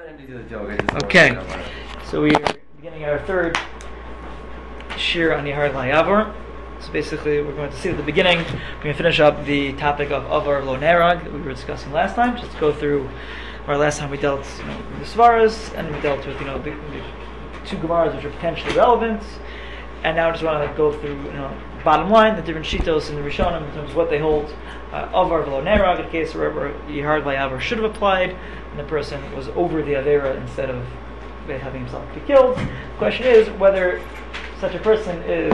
Okay, so we are beginning our third shir on Yehar Layavor. So basically, we're going to see at the beginning. We're going to finish up the topic of Avar Lo Nerag that we were discussing last time. Just to go through, our last time we dealt, with the Svaras, and we dealt with, the two Gemaras which are potentially relevant. And now I just want to go through, bottom line, the different shitos in the Rishonim in terms of what they hold. Avar Lo Nerag, in a case wherever Yehar Layavor should have applied, and the person was over the Avera instead of having himself be killed. The question is whether such a person is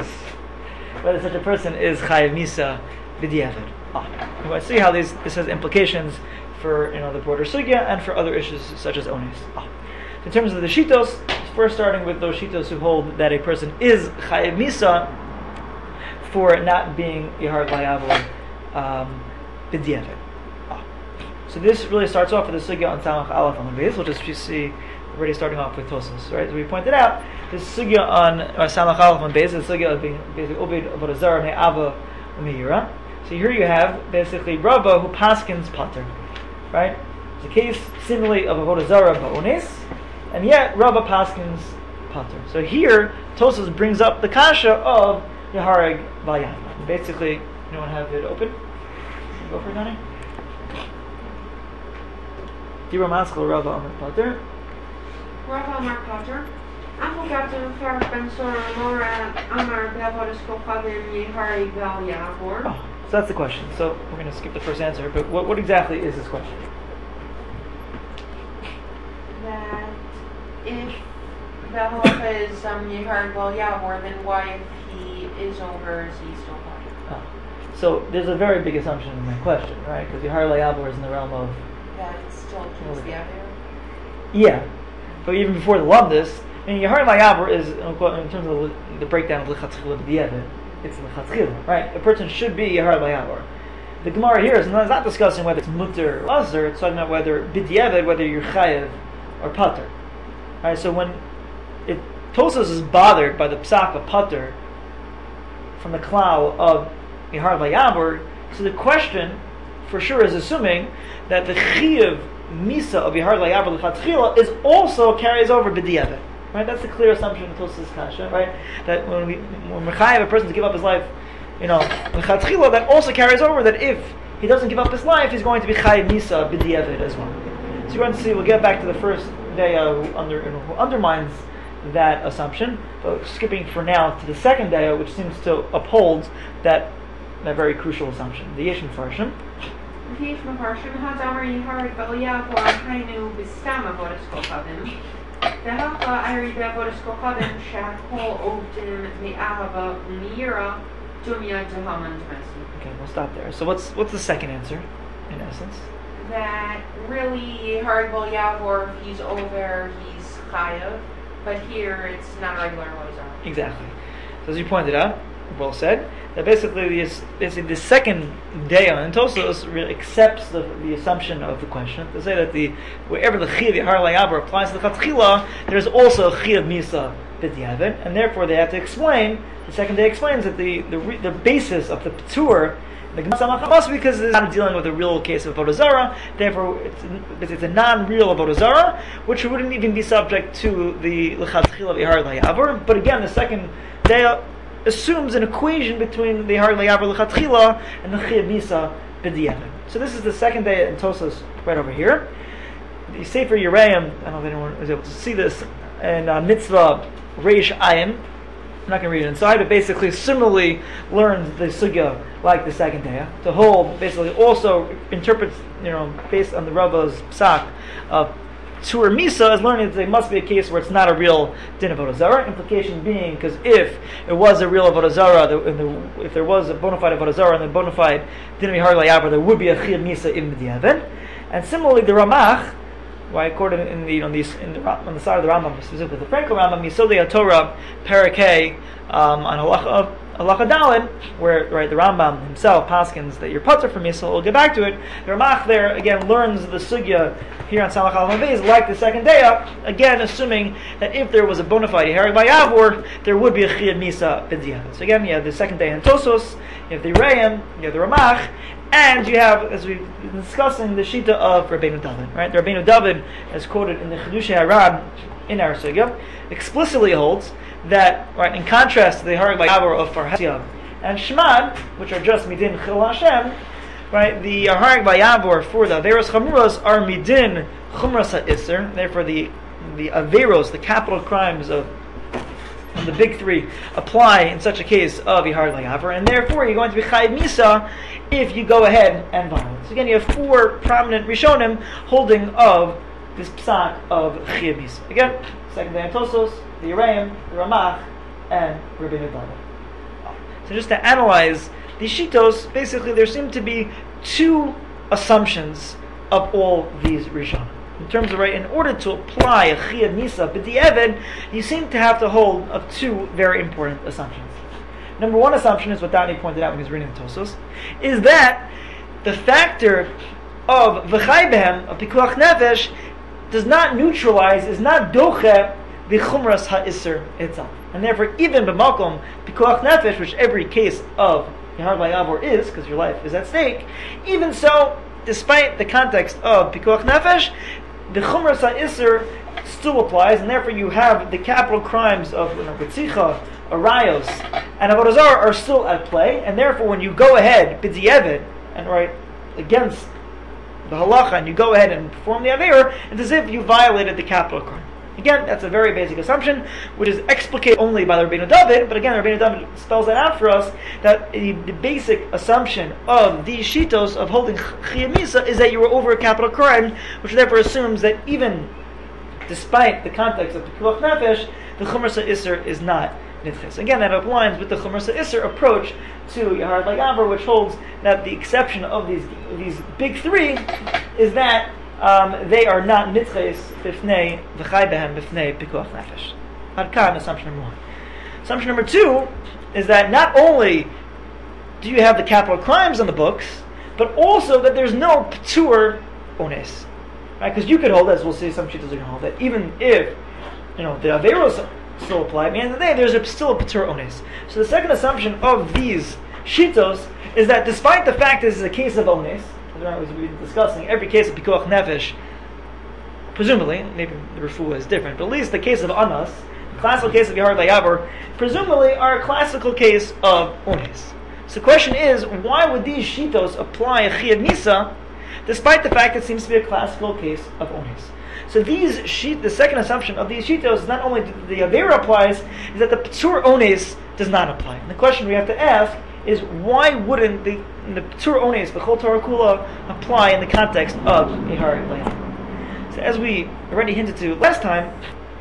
Chayav Misa B'diavad. We're going to see how this has implications for the broader sugya and for other issues such as ones. In terms of the shitos, first starting with those shitos who hold that a person is Chayav Misa for not being Yehar Layavor B'diavad. So this really starts off with the sugya on Samach Aleph on the base. We'll just see already starting off with Tosas, right? So we pointed out this sugya on Samach Aleph on base, the sugya of being basically Obed Avodah Zarah Me'ava Me'ira. So here you have basically Rava who paskins pater, right? It's a case similarly of Avodah Zarah Ba'ones, and yet Rava paskins pater. So here Tosas brings up the kasha of Yehareg Vayavma. Basically, you want to have it open? Go for it, honey. Dira Maskal Rava Amar Pater. Rava Amar Pater. Afogabdim Farach Ben Sora Mora Amar Be'avodas Kochadim Yehareg Val Yavor. So that's the question. So we're going to skip the first answer, but what exactly is this question? That if Be'avodah is Yehareg Val Yavor, then why if he is over, is he still part? So there's a very big assumption in that question, right? Because Yehareg Layavor is in the realm of that it's still towards the Avera? Yeah, but even before the Lumdis, Yehareg Layavor is, in terms of the breakdown of L'chatchila B'diavad, it's L'chatchila, right? A person should be Yehareg Layavor. The Gemara here is not discussing whether it's mutter or azar, it's talking about whether B'diavad, whether you're chayev or pater. Right, so when Tosas is bothered by the psak of pater from the klal of Yehareg Layavor, so the question for sure is assuming that the chiyav misa of Yehareg Layavor l'chatchila is also carries over b'diavad. Right? That's the clear assumption in Tosas Kasha, right? That when we're chayav a person to give up his life, l'chatchila, that also carries over that if he doesn't give up his life, he's going to be chayav misa b'diavad as well. So you're going to see, we'll get back to the first daya who undermines that assumption, but skipping for now to the second daya, which seems to uphold that very crucial assumption. The Yesh Mefarshim. Yesh Mefarshim Hadamar Yehareg Val Yavor Hainu B'stam Avodas Kochadim. Dehaka Ari Be'avodas Kochadim Shehakol Ovdim Me'ahava U'Me'ira Dumya Dehaman Demesi. Okay, we'll stop there. So what's the second answer, in essence? That really Yehareg Val Yavor, if he's over, he's chayav, but here it's not a regular Avodah. Exactly. So as you pointed out, well said, that basically the second daya in Tosas really accepts the assumption of the question to say that wherever the chiyav Yehareg Layavor applies to the chatchila, there's also a chiyav misa b'diavad, and therefore they have to explain. The second daya explains that the basis of the patur, the Gemara must be because it's not dealing with a real case of Avodah Zarah, therefore it's a non-real Avodah Zarah, which wouldn't even be subject to the l'chatchila of Yehareg Layavor. But again, the second daya assumes an equation between the Yehareg Layavor l'chatchila and the chiyav misa b'diavad. So this is the second day in Tosas right over here. The Sefer Yereim, I don't know if anyone was able to see this, and Mitzvah Reish Ayin. I'm not going to read it inside, but basically similarly learns the sugya like the second day. To hold basically also interprets, based on the Rava's psak of Tur Misa, is learning that there must be a case where it's not a real din of Avodah Zarah. Implication being, because if it was a real Avodah Zarah, if there was a bona fide Avodah Zarah and a bona fide din of Yehareg Layavor, there would be a Chiyav Misa in B'diavad. And similarly, the Ramach, why according on the side of the Rambam, specifically the Frankel Rambam, Yisodei HaTorah, Parakeh, on Halacha Halacha Daled, where the Rambam himself paskins that you're patur from Yisrael. We'll get back to it. The Ramach there again learns the sugya here on Samach Al Mavez, like the second day up, again assuming that if there was a bona fide Harag Vayavor, there would be a Chiyad Misa B'diavad. So again, you have the second day in Tosos, you have the Re'im, you have the Ramach, and you have, as we've been discussing, the Shita of Rabbeinu David. Right, the Rabbeinu David, as quoted in the Chidushei Harad in our sugya, explicitly holds that, right, in contrast to the Harag Vayavor of Farhasya and Shemad, which are just Midin Chil Hashem, right, the Harag Vayavor for the Averos Chamuras are Midin Chumras HaIsser. Therefore, the Averos, the capital crimes of the big three, apply in such a case of a Harag Vayavor, and therefore you're going to be Chayiv Misa if you go ahead and violate. So again, you have four prominent Rishonim holding of this psak of Chayiv Misa. Again, second day in Tosos, the Yereim, the Ramach, and Rabbeinu David. So just to analyze these shitos, basically there seem to be two assumptions of all these Rishonim. In terms of, right, in order to apply a Chiyad Misa B'diavad, you seem to have to hold of two very important assumptions. Number one assumption is what Dani pointed out when he was reading the Tosos, is that the factor of V'chai Behem, of Pikuach Nefesh, does not neutralize, is not doche the Chumras HaIsser itself. And therefore, even b'makom Pikuach Nefesh, which every case of Harag Vayavor is, because your life is at stake, even so, despite the context of Pikuach Nefesh, the Chumras HaIsser still applies, and therefore you have the capital crimes of Ketzicha, Arayos, and Avodah Zarah are still at play, and therefore when you go ahead, B'diavad, and right, against the halacha, and you go ahead and perform the Aveir, it's as if you violated the capital crime. Again, that's a very basic assumption, which is explicated only by the Rabbeinu David, but again, Rabbeinu David spells that out for us, that the basic assumption of these shitos of holding Chiyad Misa is that you were over a capital crime, which therefore assumes that even despite the context of the Pikuach Nefesh, the Chumras HaIsser is not nitches. Again, that aligns with the Chumras HaIsser approach to Harag Vayavor, which holds that the exception of these big three is that they are not nitches b'fnei v'chai behem b'fnei pikuach nefesh. Adkan, assumption number one. Assumption number two is that not only do you have the capital crimes on the books, but also that there's no p'tur ones. Right? Because you could hold, as we'll see, some shittas are going to hold that even if the averos still apply, at the end of the day, there's still a p'tur ones. So the second assumption of these shitos is that despite the fact that this is a case of ones, as we've been discussing, every case of Pikuach Nefesh, presumably, maybe the refuah is different, but at least the case of Anas, the classical case of Harag Vayavor, presumably are a classical case of Ones. So the question is, why would these shitos apply a Chiyad Misa, despite the fact that it seems to be a classical case of Ones? So the second assumption of these shitos is not only the Avera applies, is that the P'tur Ones does not apply. And the question we have to ask is, why wouldn't the P'tur Ones, the Chol Torah Kula, apply in the context of a Harag Vayavor? So as we already hinted to last time,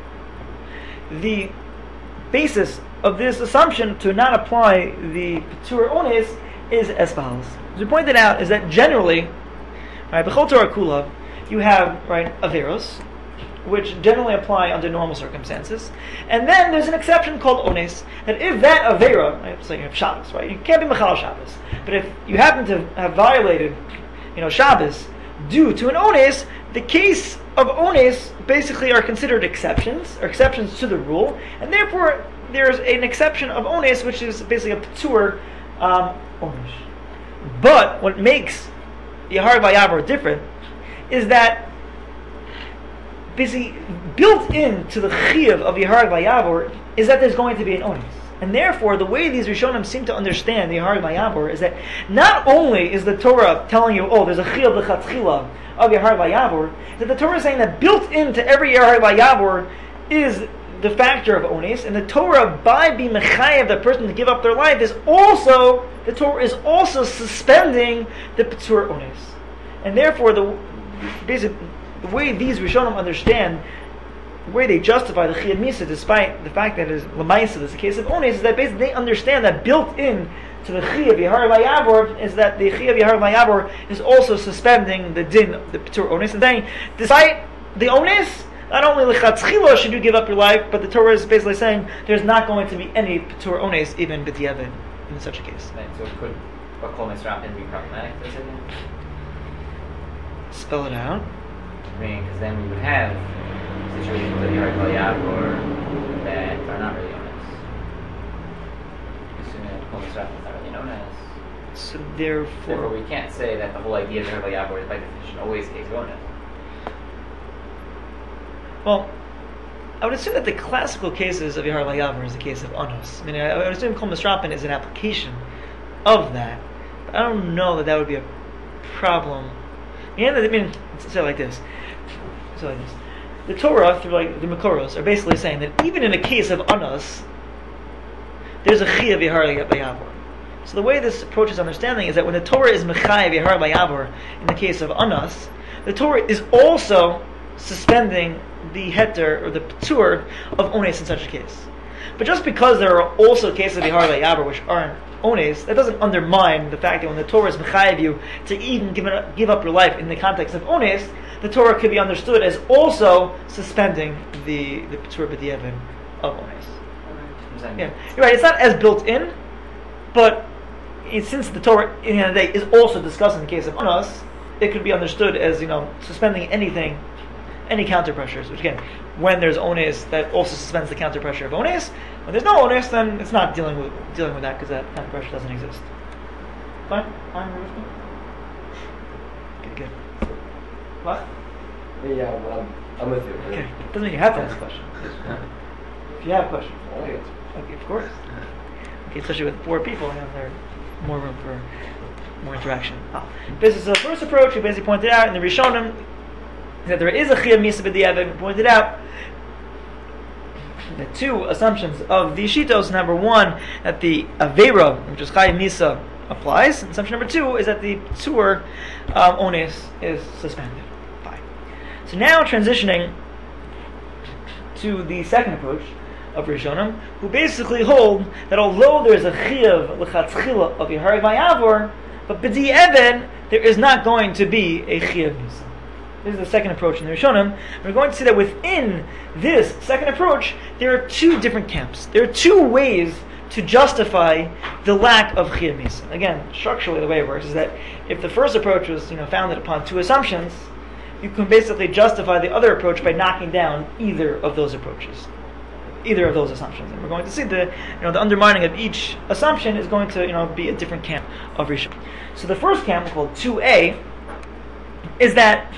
the basis of this assumption to not apply the P'tur Ones is as follows. As we pointed out, is that generally, right, B'chol Torah Kula, you have, right, Averos, which generally apply under normal circumstances. And then there's an exception called Ones, that if that Avera, right, so you have Shabbos, right, you can't be Mechal Shabbos, but if you happen to have violated, Shabbos due to an Ones, the case of Ones basically are considered exceptions to the rule, and therefore there's an exception of Ones, which is basically a P'tur Ones. But what makes the Harag Vayavor different is that basically built into the chiyuv of Harag Vayavor is that there's going to be an ones. And therefore, the way these Rishonim seem to understand the Harag Vayavor is that not only is the Torah telling you, there's a chiyuv l'chatchila of Harag Vayavor, that the Torah is saying that built into every Harag Vayavor is the factor of ones, and the Torah, by being mechayev the person to give up their life, the Torah is also suspending the P'tur ones. And therefore, the way these Rishonim understand, the way they justify the Chiyad Misa, despite the fact that it is L'maisa, it's a case of Ones, is that basically they understand that built in to the Chiyuv Harag Vayavor is that the Chiyuv Harag Vayavor is also suspending the din, the P'tur Ones, and saying, despite the Ones, not only lechatchila should you give up your life, but the Torah is basically saying there's not going to be any patur ones even b'diavad in such a case. Right, so could a kol misrapin be problematic? Spell it out. I mean, because then we would have situations that are kol yavor that are not really ones. Assuming that kol misrapin is not really known as. So Therefore, we can't say that the whole idea of kol yavor is by definition always case of ones. Well, I would assume that the classical cases of Yahar Layavar is the case of Anos. I mean, I would assume Kol Misrapin is an application of that. But I don't know that would be a problem. I mean, say it like this. The Torah, through like the Makoros, are basically saying that even in a case of Anos, there's a Chi of Yahar Layavar. So the way this approach is understanding is that when the Torah is Mechai of Yahar Layavar in the case of Anos, the Torah is also suspending the heter or the patur of ones in such a case. But just because there are also cases of Yahar Layavar which aren't ones, that doesn't undermine the fact that when the Torah is mechayev you to even give up your life in the context of ones, the Torah could be understood as also suspending the patur b'diavad of ones. Yeah, you're right. It's not as built in, but since the Torah in the end of the day is also discussing the case of ones, it could be understood as suspending anything. Any counter pressures, which again, when there's ones, that also suspends the counter pressure of ones. When there's no ones, then it's not dealing with that because that counter pressure doesn't exist. Fine, you're with me. Okay, good. What? Yeah, I'm with you. Okay, doesn't mean you have to ask a question. If you have a question, Okay, of course. Okay, especially with 4 people, there's more room for more interaction. This is the first approach. We basically pointed out in the Rishonim that there is a chiyuv misa b'diavad. We pointed out the 2 assumptions of the shitos. Number 1, that the avera, which is chiyuv misa, applies. And assumption number 2 is that the patur ones is suspended. Fine. So now transitioning to the second approach of Rishonim, who basically hold that although there is a chiyuv l'chatzchila of Yahar Vayavor, but b'diavad there is not going to be a chiyuv misa. This is the second approach in the Rishonim. We're going to see that within this second approach, there are 2 different camps. There are 2 ways to justify the lack of chiyuv misa. Again, structurally, the way it works is that if the first approach was, founded upon 2 assumptions, you can basically justify the other approach by knocking down either of those approaches, either of those assumptions. And we're going to see the undermining of each assumption is going to, be a different camp of Rishonim. So the first camp, called 2A, is that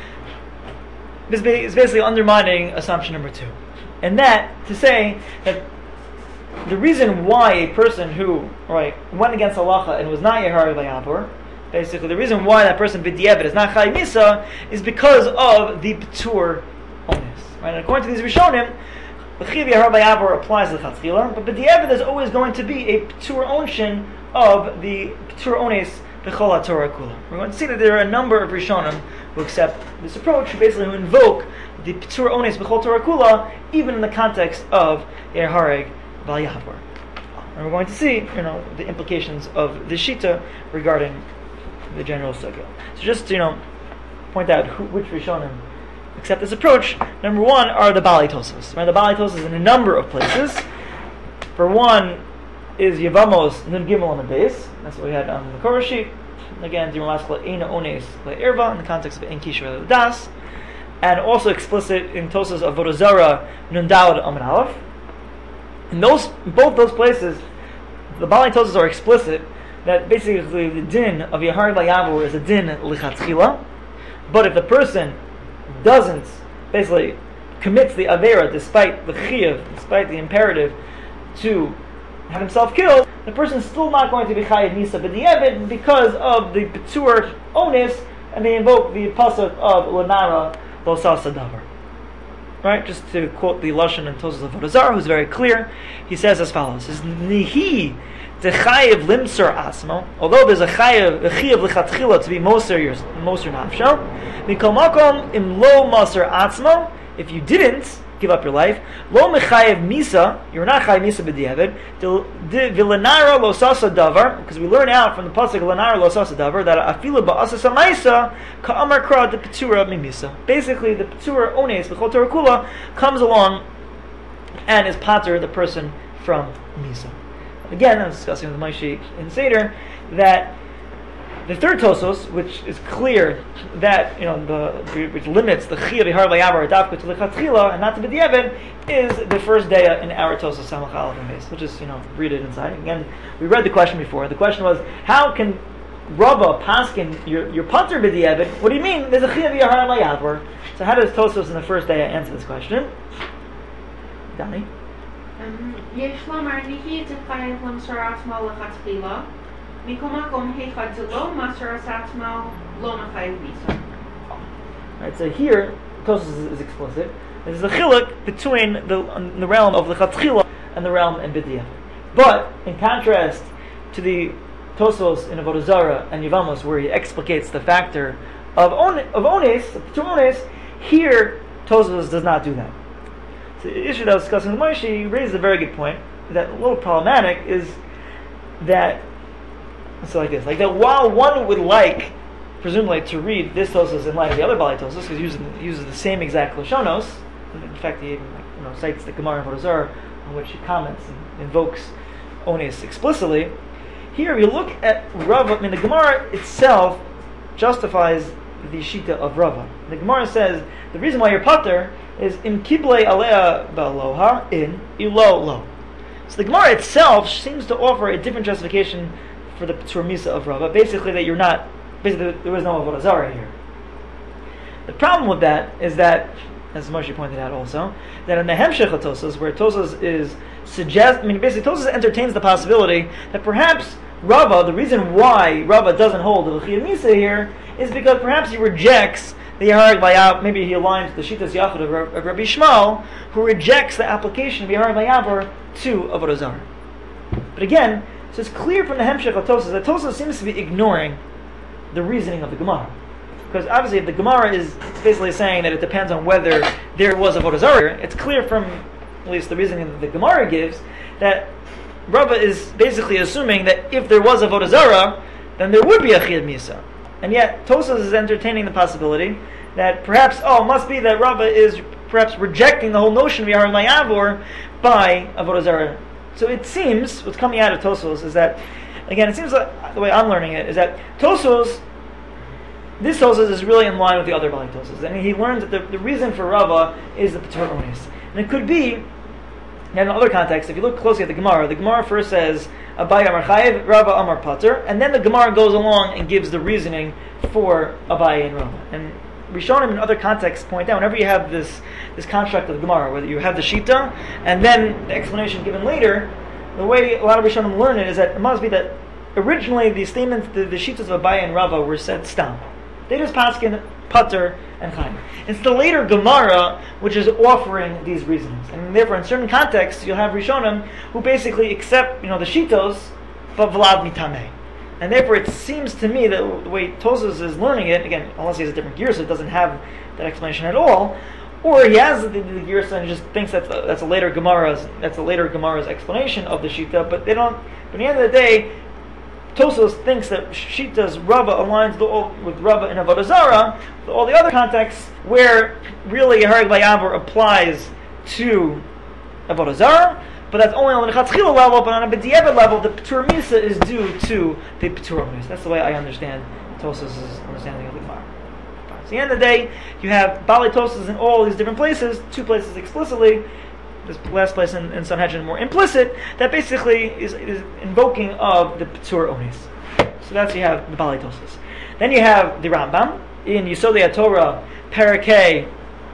is basically undermining assumption number 2. And that, to say that the reason why a person who went against halacha and was not Yahar Vayavor, basically the reason why that person b'diavad is not chayv misa is because of the patur ones. Right? And according to these Rishonim, the chiyuv Yahar Vayavor applies to the chatzchila, but b'diavad there's always going to be a patur onshin of the patur ones b'chol haTorah kula. We're going to see that there are a number of Rishonim who accept this approach, who basically invoke the patur ones b'chol Torah kula, even in the context of Yahar Vayavor. And we're going to see, the implications of the shita regarding the general sugya. So just to, point out which Rishonim accept this approach. Number 1 are the Balei Tosfos. Right? The Balei Tosfos in a number of places. For one is Yevamos Nun Gimel on the base. That's what we had on the Korah sheet. Again, Dimaskla Eina Ones Le'erva in the context of En Kishra Das, and also explicit in Tosas of Avodah Zarah Nun Daled Amud Aleph. In both those places, the Balei Tosas are explicit that basically the din of Yahar Vayavor is a din lichatchila, but if the person doesn't basically commits the avera despite the chiyuv, despite the imperative to have himself killed, the person is still not going to be chayav misa b'diavad because of the patur ones, and they invoke the pasuk of Lanara lo sasa davar. Right? Just to quote the lashon and Tosas of Avodah Zarah, who's very clear, he says as follows: "Is nihi dechayev limser asmo." Although there's a chiyuv lichatchila to be moser nafsho, mikol makom im lo moser atzmo. If you didn't, give up your life. Lo mechayev misa, you're not chayev misa b'diavad. Vilanara lo sasa davar, because we learn out from the pasuk Vilanara lo sasa davar that afilu ba'asas amaisa ka'amar kra de petura mimisa. Basically, the petura ones b'chol Torah kula comes along and is pater the person from misa. Again, I was discussing with Moshe in Seder that the third Tosos, which is clear that which limits the Chiyah V'Har Layavar Dafka to the Lechatchila and not to B'diavad, is the first day in our Tosos Samach Aleph and Beis. We'll just read it inside. Again, we read the question before. The question was, how can Rava paskin your pater B'diavad? What do you mean? There's a Chiyah V'Har Layavar. So how does Tosos in the first day answer this question? Danny. יש לומר ניהי תחייב למסור עצמו לכתחילה, מכל מקום היכד דלא מסר עצמו לא מחייב מיסה. Right, so here, Tosos is explicit. There's a chiluk between the realm of the Chatchila and the realm in B'diavad. But, in contrast to the Tosos in Avodah Zarah and Yevamos, where he explicates the factor of ones, two ones, here Tosos does not do that. So the issue that I was discussing with Moshe, he raised a very good point, that a little problematic is that, it's like this, like that while one would like, presumably, to read this Tosos in light of the other Bali Tosos, because he uses the same exact Lashonos, in fact he even cites the Gemara in Avodah Zarah, on which he comments and invokes Ones explicitly. Here, if you look at Rava, the Gemara itself justifies the Shita of Rava. The Gemara says, the reason why you're pater is im kiblei alea ba'aloha in ilo lo. So the Gemara itself seems to offer a different justification for the Petur Misa of Rava. Basically, that you're not. Basically, there was no Avodah Zarah here. The problem with that is that, as Moshe pointed out also, that in the Hemshech Tosos, where Tosos basically Tosos entertains the possibility that perhaps Rava, the reason why Rava doesn't hold the Chiyah Misa here, is because perhaps he rejects the Yahar Vayav, maybe he aligns the Shitas Yachid of Rabbi Shmuel, who rejects the application of Yahar Vayavar to Avodah Zarah. But again, so it's clear from the Hemshech of Tosos that Tosos seems to be ignoring the reasoning of the Gemara. Because obviously if the Gemara is basically saying that it depends on whether there was Avodah Zarah, it's clear from at least the reasoning that the Gemara gives that Rava is basically assuming that if there was Avodah Zarah, then there would be a Chiyah Misa. And yet, Tosos is entertaining the possibility that perhaps, it must be that Rava is perhaps rejecting the whole notion of Yahar Layavor by Avodah Zarah. So it seems, what's coming out of Tosos is that, again, it seems like, the way I'm learning it, is that this Tosos is really in line with the other Bali Tosos. I mean, he learns that the reason for Rava is the Petur Ones. And it could be, and in other contexts, if you look closely at the Gemara first says, Abaye Amar Chayev, Rava Amar Pater, and then the Gemara goes along and gives the reasoning for Abaye and Rava. And Rishonim in other contexts point out, whenever you have this construct of the Gemara, whether you have the Shita, and then the explanation given later, the way a lot of Rishonim learn it is that it must be that originally the statements, the Shitas of Abaye and Rava were said stam. They just paskin Pater and Chaim. It's the later Gemara which is offering these reasons, and therefore in certain contexts you'll have Rishonim who basically accept the Shitos, but Vlad Mitameh. And therefore it seems to me that the way Tosos is learning it, again, unless he has a different gear, so it doesn't have that explanation at all, or he has the gear and just thinks that's a later Gemara's explanation of the Shita, but they don't. But at the end of the day, Tosos thinks that Shita's Rava aligns with Rava in Avodah Zarah, with all the other contexts where really Harag Vayavor applies to Avodah Zarah, but that's only on the Chatzchila level, but on a B'diavad level, the Petur Misa is due to the Petur Ones. That's the way I understand Tosos' understanding of the Gemara. So at the end of the day, you have Bali Tosos in all these different places, two places explicitly, this last place in Sanhedrin more implicit, that basically is invoking of the Petur Ones. So that's, you have the Bali Tosos. Then you have the Rambam in Yisodei HaTorah, Parakeh,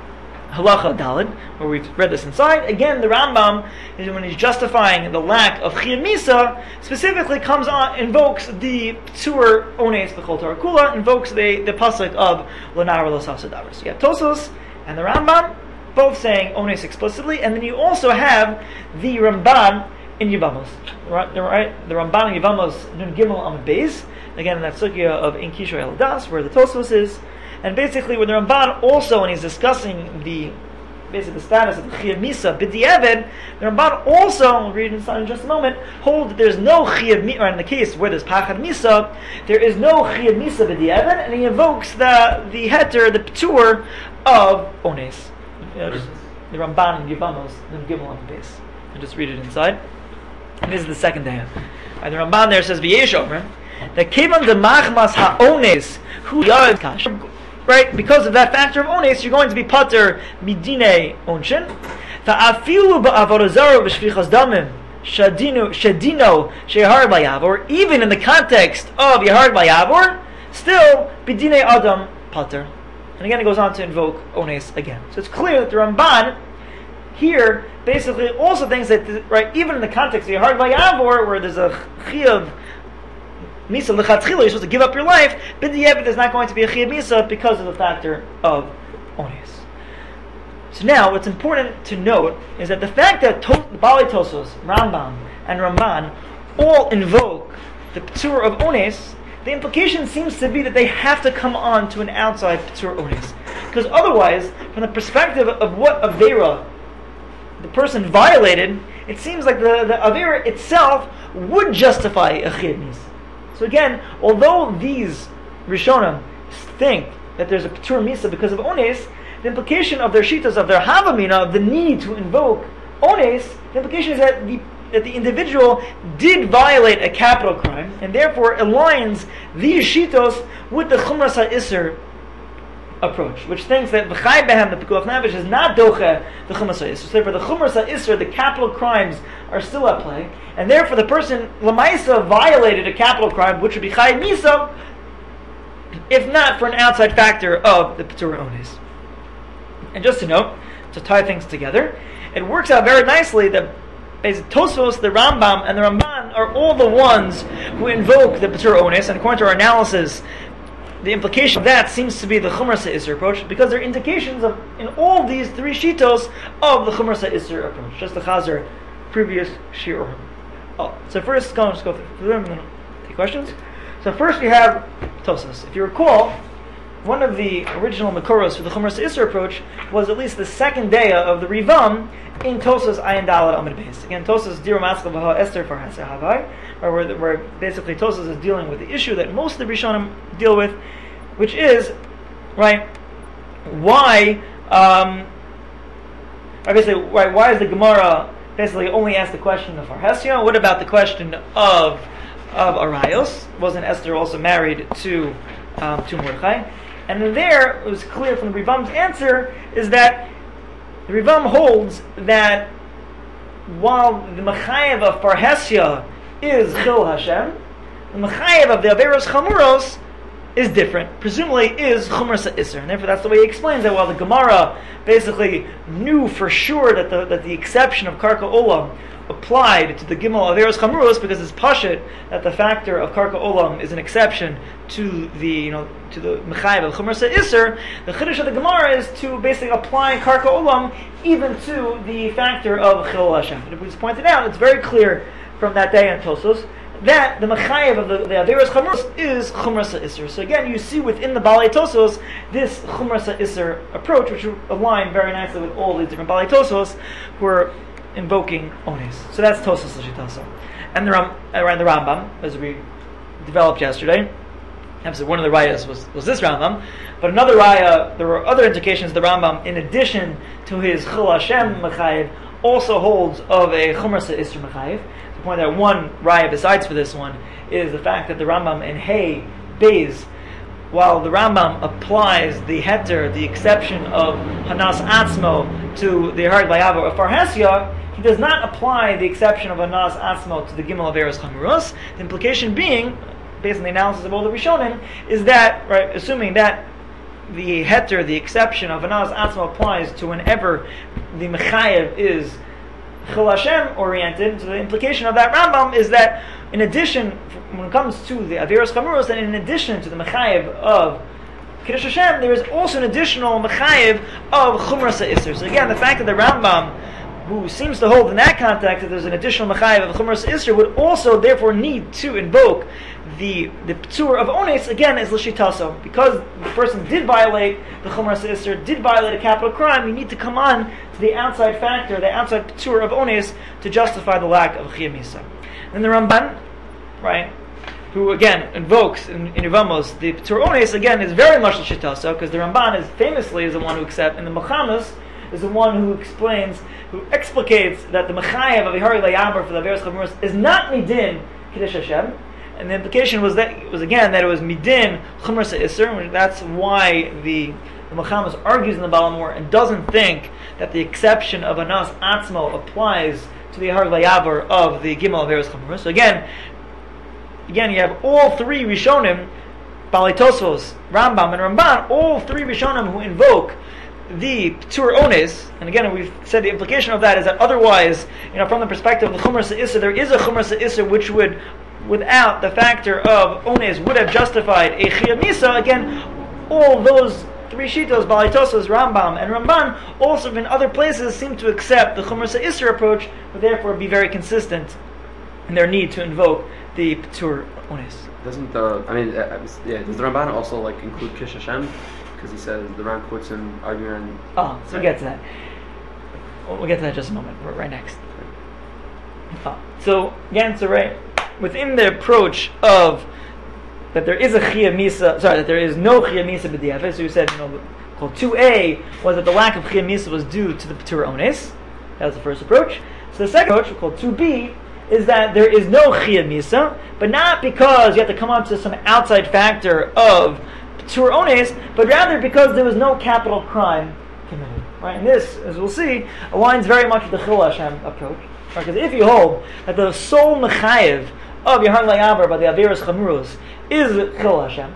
Halacha Daled, where we've read this inside. Again, the Rambam, is when he's justifying the lack of Chiyah Misa, specifically invokes the Petur Ones B'chol Torah Kula, invokes the pasuk of L'nar Lo Sasa Davar. So you have Tosos and the Rambam, both saying Ones explicitly, and then you also have the Ramban in Yevamos. Right? The Ramban in Yevamos, Nun Gimel Amud Beis, again in that sugya of In Kishoy El Das, where the Tosos is, and basically with the Ramban also, when he's discussing the basically the status of the Chiyav Misa B'di'evid, the Ramban also, we'll read inside in just a moment, hold that there's no Chiyav Misa, or in the case where there's Pachad Misa, there is no Chiyav Misa B'di'evid, and he invokes the heter, the P'tur of Ones. The Ramban and Yevamos, the Gimel on the base. I'll just read it inside. And this is the second day. The Ramban there says, V'yesh Omer, that Kevan de Machmas HaOnes, Hu Yad Kash, right? Because of that factor of Ones, you're going to be Pater Midine Onshin. Ta'afilu ba'avorazaro v'shvichas damim, Shadino Shehar Bayavor, even in the context of Yehar Bayavor, still Bidine Adam Pater. And again, it goes on to invoke Ones again. So it's clear that the Ramban here basically also thinks that, right, even in the context of Yehar Bayavor, where there's a Chiyav Misa L'chatchila, you're supposed to give up your life, but the Yevid is not going to be a Chiyav Misa because of the factor of Ones. So now, what's important to note is that the fact that Bali Tosos, Rambam, and Ramban all invoke the P'tur of Ones, the implication seems to be that they have to come on to an outside P'tur Ones. Because otherwise, from the perspective of what Avera the person violated, it seems like the Avera itself would justify a Chiyav Misa. So again, although these Rishonim think that there's a P'tur Misa because of Ones, the implication of their Shitas, of their Havamina, of the need to invoke Ones, the implication is that the individual did violate a capital crime, and therefore aligns these Shitos with the Chumras HaIsser approach, which thinks that V'chai Behem, the Pekuach Nefesh, is not Doche the Chumras HaIsser. So therefore the Chumras HaIsser, the capital crimes, are still at play, and therefore the person Lamaisa violated a capital crime, which would be Chai Misa, if not for an outside factor of the P'tur Ones. And just to note, to tie things together, it works out very nicely that Tosfos, the Rambam, and the Ramban are all the ones who invoke the P'tur Ones, and according to our analysis, the implication of that seems to be the Chumras HaIsser approach, because there are indications of, in all these three Shitos, of the Chumras HaIsser approach. Just the Chazer, previous Shiur. So first, let's go through them and then take questions. So first we have Tosfos. If you recall, one of the original Makoros for the Chumras HaIsser approach was at least the second day of the Rivam in Tosfos Ayin Daled Amud Beis. Again, Tosfos Dira Matzkel B'ha Esther for Haseh Havai, where basically Tosfos is dealing with the issue that most of the Rishonim deal with, which is, right, why is the Gemara basically only asked the question of Farhesya? What about the question of Arayos? Wasn't Esther also married to Mordechai? And then there, it was clear from the Rivam's answer, is that the Rivam holds that while the Mechayev of Farhesya is Chil Hashem, the Mechayev of the Averos Chamuros is different. Presumably is Chumras HaIsser. And therefore that's the way he explains that while the Gemara basically knew for sure that the exception of Karka Olam applied to the Gimel Averos Chamuros, because it's Pashit that the factor of Karka Olam is an exception to the Mechayev of Chumras HaIsser, the Chiddush of the Gemara is to basically apply Karka Olam even to the factor of Chil Hashem. And it was pointed out, it's very clear from that day in Tosos that the Mechayev of the Averos Chamuros is Chumras HaIsser. So again, you see within the Balei Tosos this Chumras HaIsser approach, which align very nicely with all these different Balei Tosos who are invoking Ones. So that's Tosfos L'Shitasa. And the Rambam, as we developed yesterday, one of the rayas was this Rambam, but another raya, there were other indications the Rambam, in addition to his Chil Hashem Mechayev, also holds of a Chumras HaIsser Mechayev. To point out one raya besides for this one is the fact that the Rambam in Hey Beis, while the Rambam applies the heter, the exception of Hanas Atzmo to the Yehar Bayavor of Farhesya, he does not apply the exception of Hanas Atzmo to the Gimel Averos Chamuros. The implication being, based on the analysis of all the Rishonim, is that, right, assuming that the heter, the exception of Hanas Atzmo applies to whenever the Mechayev is Chil Hashem oriented, so the implication of that Rambam is that in addition, when it comes to the Averos Chamuros, and in addition to the Mechayev of Kiddush Hashem, there is also an additional Mechayev of Chumras HaIsser. So again, the fact that the Rambam who seems to hold in that context that there's an additional mechayev of chumras isser, would also therefore need to invoke the p'tur of ones again as l'shitaso, because the person did violate the chumras isser, did violate a capital crime. You need to come on to the outside factor, the outside p'tur of ones, to justify the lack of chiyuv misa. And the Ramban, right, who again invokes in Yevamos the p'tur ones, again is very much l'shitaso, because the Ramban is famously the one who accepts, and the Mechamas is the one who explains, who explicates that the mechayev of Ihari Layaber for the Averos Chamuros is not midin Kiddush Hashem, and the implication was that it was midin Chumras Isser. That's why the Mechamas argues in the Balamor and doesn't think that the exception of Anas Atzmo applies to the Ihari Layaber of the Gimel Averos Chamuros. So again, you have all three Rishonim, Balei Tosfos, Rambam, and Ramban, all three Rishonim who invoke the p'tur ones, and again we've said the implication of that is that otherwise, from the perspective of the chumras isser, there is a chumras isser which would, without the factor of ones, would have justified a chiyuv misa. Again, all those three shitos, Balei Tosfos, Rambam, and Ramban, also in other places seem to accept the chumras isser approach, but therefore be very consistent in their need to invoke the p'tur ones. Doesn't does the Ramban also include Kish Hashem? Because he says the Ran quotes him arguing. So we'll get to that. We'll get to that in just a moment. We're right next. So within the approach of that there is a chiyuv misa, that there is no chiyuv misa b'diavad. So you said, called 2a was that the lack of chiyuv misa was due to the p'tur ones. That was the first approach. So the second approach, called 2b, is that there is no chiyuv misa, but not because you have to come up to some outside factor of p'tur ones, but rather because there was no capital crime committed. Right? And this, as we'll see, aligns very much with the Chil Hashem approach. Right? Because if you hold that the sole mechayev of Yehar Layaber by the Averos Chamuros is Chil Hashem,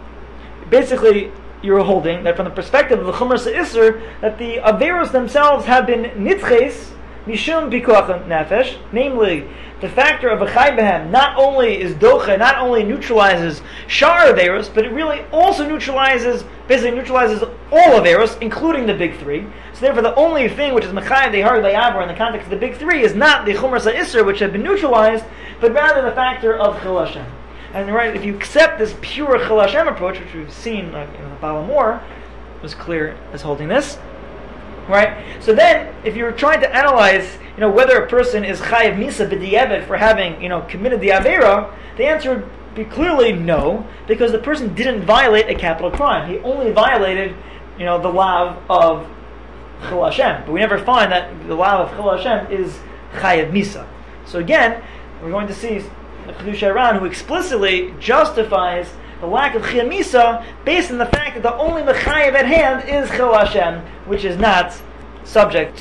basically you're holding that from the perspective of the Chumras Isser, that the Averos themselves have been nitches mishum pikuach nefesh, namely the factor of a chai behem not only is docha, not only neutralizes shar averos, but it really also neutralizes all averos, including the big three. So therefore, the only thing which is mechai dehar layavar in the context of the big three is not the chumras ha'isser, which have been neutralized, but rather the factor of chil Hashem. And right, if you accept this pure chil Hashem approach, which we've seen in the Balamor, was clear as holding this. Right. So then, if you're trying to analyze, whether a person is chayiv misa b'diavad for having, committed the avera, the answer would be clearly no, because the person didn't violate a capital crime. He only violated, the lav of chil Hashem. But we never find that the lav of chil Hashem is chayiv misa. So again, we're going to see the Chidush Haran who explicitly justifies the lack of chiyuv misa based on the fact that the only mechayev at hand is chil Hashem, which is not subject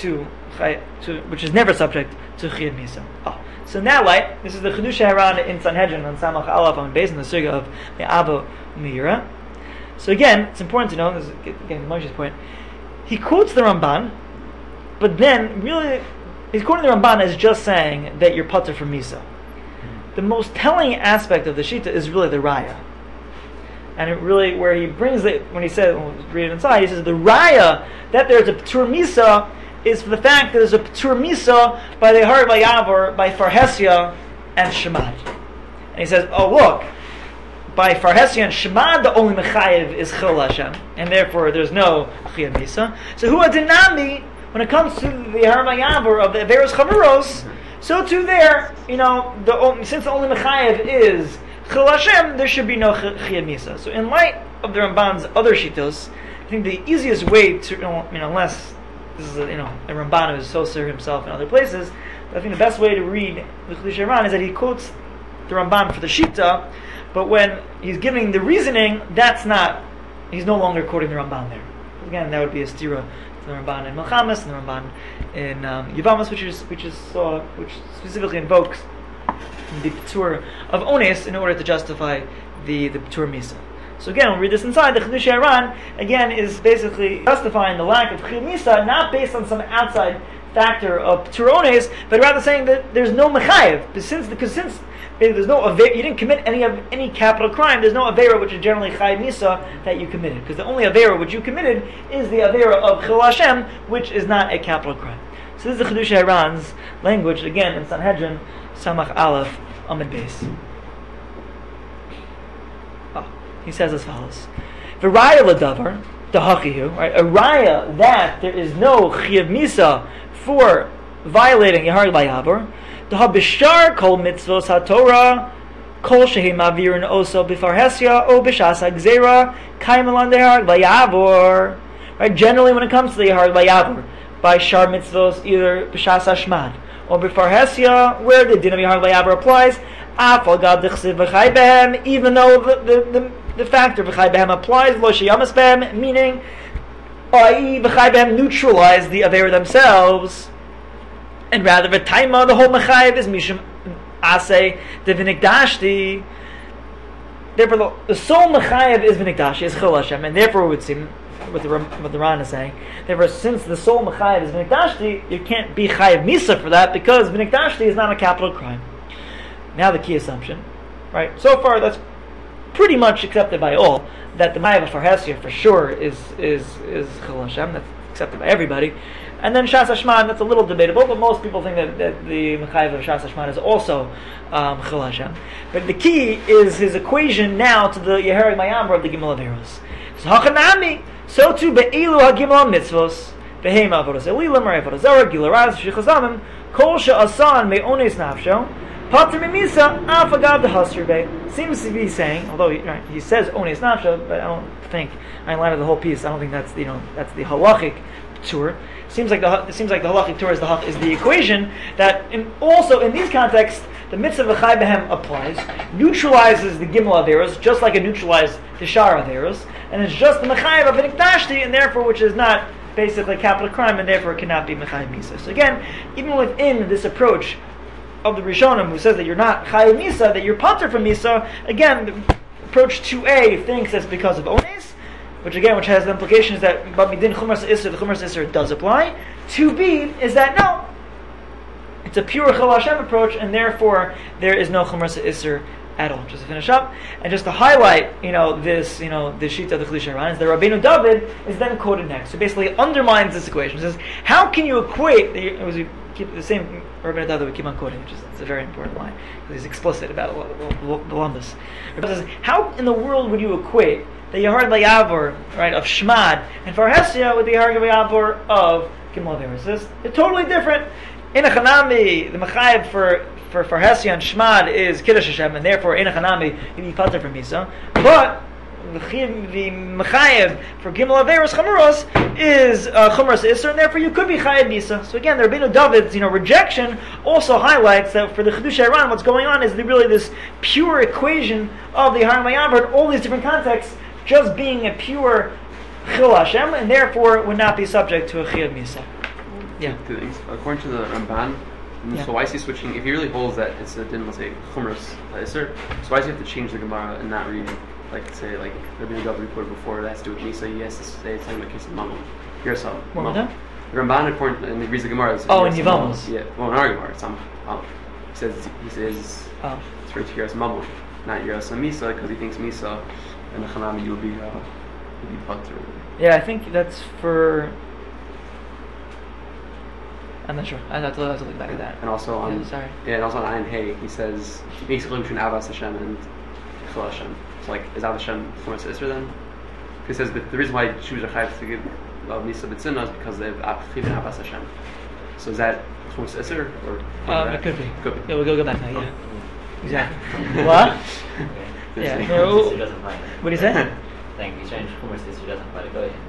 which is never subject to chiyuv misa. So now, this is the Chidush Haran in Sanhedrin on Samach Aleph, based on the suga of Me'aba Meira. So again, it's important to know, this is getting to Moshe's point, he quotes the Ramban, but then really, he's quoting the Ramban as just saying that you're patur from misa. The most telling aspect of the Shita is really the Raya. And it really, where he brings it, when he says, we'll read it inside, he says, the Raya, that there's a p'tur misa, is for the fact that there's a p'tur misa by the Har Vayavor, by Farhesia and Shemad. And he says, look, by Farhesia and Shemad, the only mechayev is Chil Hashem, and therefore there's no chiyuv misa. So Hu Adinami, when it comes to the Har Vayavor of the Averos Chamuros, so too there, since the only mechayev is Chil Hashem, there should be no chiyuv misa. So in light of the Ramban's other shitos, I think the easiest way to, unless this is a Ramban who is so sure himself in other places, but I think the best way to read the Chidush Haran is that he quotes the Ramban for the shita, but when he's giving the reasoning, he's no longer quoting the Ramban there. Again, that would be a stira to the Ramban in Melchamas and the Ramban in Yevamos, which specifically invokes the p'tur of ones in order to justify the p'tur misa. So again, we'll read this inside. The Chidush Haran again is basically justifying the lack of chiyuv misa, not based on some outside factor of p'tur ones, but rather saying that there's no mechayev, because since there's no avera, you didn't commit any capital crime, there's no avera which is generally chayiv misa that you committed, because the only avera which you committed is the avera of chil Hashem, which is not a capital crime. So this is the Chiddushei Haran's language, again, in Sanhedrin, Samach Aleph, Amid Beis. He says as follows. V'raya l'davar, dahachihu, right? A raya that there is no chiyav misa for violating Yehar Layavor, daha b'shar kol mitzvos haTorah, kol shehi mavirin oso b'farhesia, o b'shas ha'gzera, kaimelan Yehar Layavor. Right? Generally, when it comes to the Yehar Layavor, by shar mitzvos, either b'shas hashmad or b'farhesia, where the din of Yehar Layavor applies, afal gad d'chsiv v'chai behem, even though the factor v'chai behem applies, lo sheyamas behem, meaning, i.e. v'chai behem neutralize the aver themselves, and rather v'taima, the whole mechayiv is mishum asay the v'nikdashti. Therefore, the sole mechayiv is v'nikdashti, is chil Hashem, and therefore it would seem, what the Ran is saying, therefore since the sole mechayiv is v'nikdashti, you can't be chayiv misa for that, because v'nikdashti is not a capital crime. Now the key assumption, right? So far that's pretty much accepted by all, that the Mayav for Hesia for sure is Chil Hashem, that's accepted by everybody. And then Shas Hashman, that's a little debatable, but most people think that the Mechayiv of Shas Hashman is also Chil Hashem. But the key is his equation now to the Yeher Mayamra of the Gimel Averos. So Hachanami, so too Be'ilu HaGimel HaMitzvos, Beheim Avodos Elilim, or Avodos Zara, Gilaraz, Shechazamim, Kol She'asan Me'ones Nafsho, Pater Mimisa, Afagav the Hasrbe. Seems to be saying, although he says Ones Nafsho, but I don't think, I lied of the whole piece, I don't think that's the halachic tour. Seems like the halachic tour is the equation that also in these contexts the mitzvah v'chai behem applies, neutralizes the gimel averos just like it neutralized the shar averos, and it's just the mechayiv of v'nikdashti, and therefore which is not basically capital crime, and therefore it cannot be mechayiv misa. So again, even within this approach of the Rishonim who says that you're not chayiv misa, that you're pater from misa, again the approach 2a thinks that's because of ones, which has the implications that Bamidin Chumras Isser, the Chumras Isser does apply. 2b is that no, it's a pure Chil Hashem approach, and therefore there is no Chumras Isser at all. Just to finish up, and just to highlight, this sheet of the Chiddushei Haran is that Rabbeinu David is then quoted next. So basically, it underlines this equation. It says, how can you equate? We keep the same Rabbeinu David we keep on quoting, which is a very important line because he's explicit about the lumbus. It says, how in the world would you equate the Yehar Layavor, right, of Shmad and Farhesia with the Yehar Layavor of Gimel Averos? They're totally different. In a Chanami, the Mechayiv for Farhesia and Shmad is Kiddush Hashem, and therefore in a Chanami you be pater from Misa. But the Mechayiv for Gimel Averos Chamuros is Chumras Isser, and therefore you could be Chayiv Misa. So again, the Rabbeinu David's rejection also highlights that for the Chiddushei Haran, what's going on is really this pure equation of the Yehar Mayamar in all these different contexts, just being a pure Chil Hashem, and therefore would not be subject to a Chayiv Misa. Yeah. Two things. According to the Ramban, so why is he switching? If he really holds that it's a din, let's say Chumras Isser, so why does he have to change the Gemara and not read Rabbeinu David reported before that has to do with Misa? He has to say it's talking about case of Mammon. Here's how. One more time. The Ramban according and he reads the Gemara. In Yevamos. Yeah. Well, in our Gemara, it's he says it's for Yiras Mammon, not Yiras Misa, because he thinks Misa and the Chanami you'll be pater. Yeah, I think that's for. I'm not sure. I have to look back at that. And also on and also on Ayin Hey, he says basically between Avas Hashem and Chil Hashem. So is Avas Hashem Chumras Isser then? He says the reason why Jews are chayav to give Misa B'Tzina is because they have Chiv and Avas Hashem. So is that Chumras Isser or? It could be. Could be. Yeah, we'll go back now. Yeah. Exactly. What? Yeah. What do you say? Thank you. Change Chumras Isser doesn't apply to Goyim.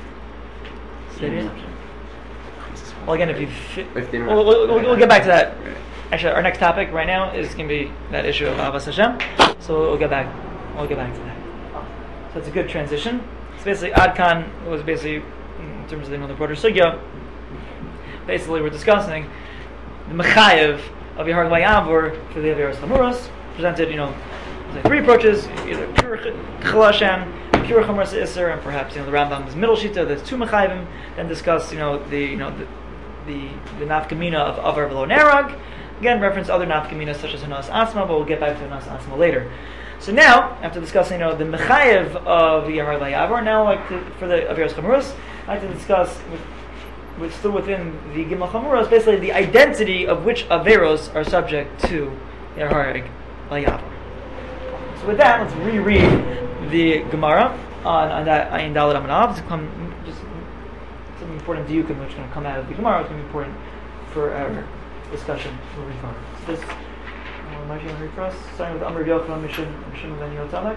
Well, again, we'll get back to that. Actually, our next topic right now is going to be that issue of Avas Hashem. So we'll get back to that. So it's a good transition. So basically, Adkan was basically, in terms of the broader sugya, basically we're discussing the mechayev of Yehar Layavor for the Averos Chamuros. Presented, three approaches: either pure Chil Hashem, pure Chumras Isser, and perhaps the Rambam's middle shita. There's two mechayevim. Then discuss the nafkamina of Avar V'lo Nerag. Again, reference other nafkaminas such as Hanas Asma, but we'll get back to Hanas Asma later. So now, after discussing the mechayev of Yehar Layavor, now for the Averos Chamuros, I'd like to discuss with still within the Gimel Chamura, is basically the identity of which Averos are subject to the Hareg Layavar. So with that, let's reread the Gemara on that Ayin Dalet Amud Av. Just something important to you, which is going to come out of the Gemara. It's going to be important for our discussion moving forward. So this, Moshe, want to read for us? Starting with Amr Yochanan Mishum Ben Yotamek.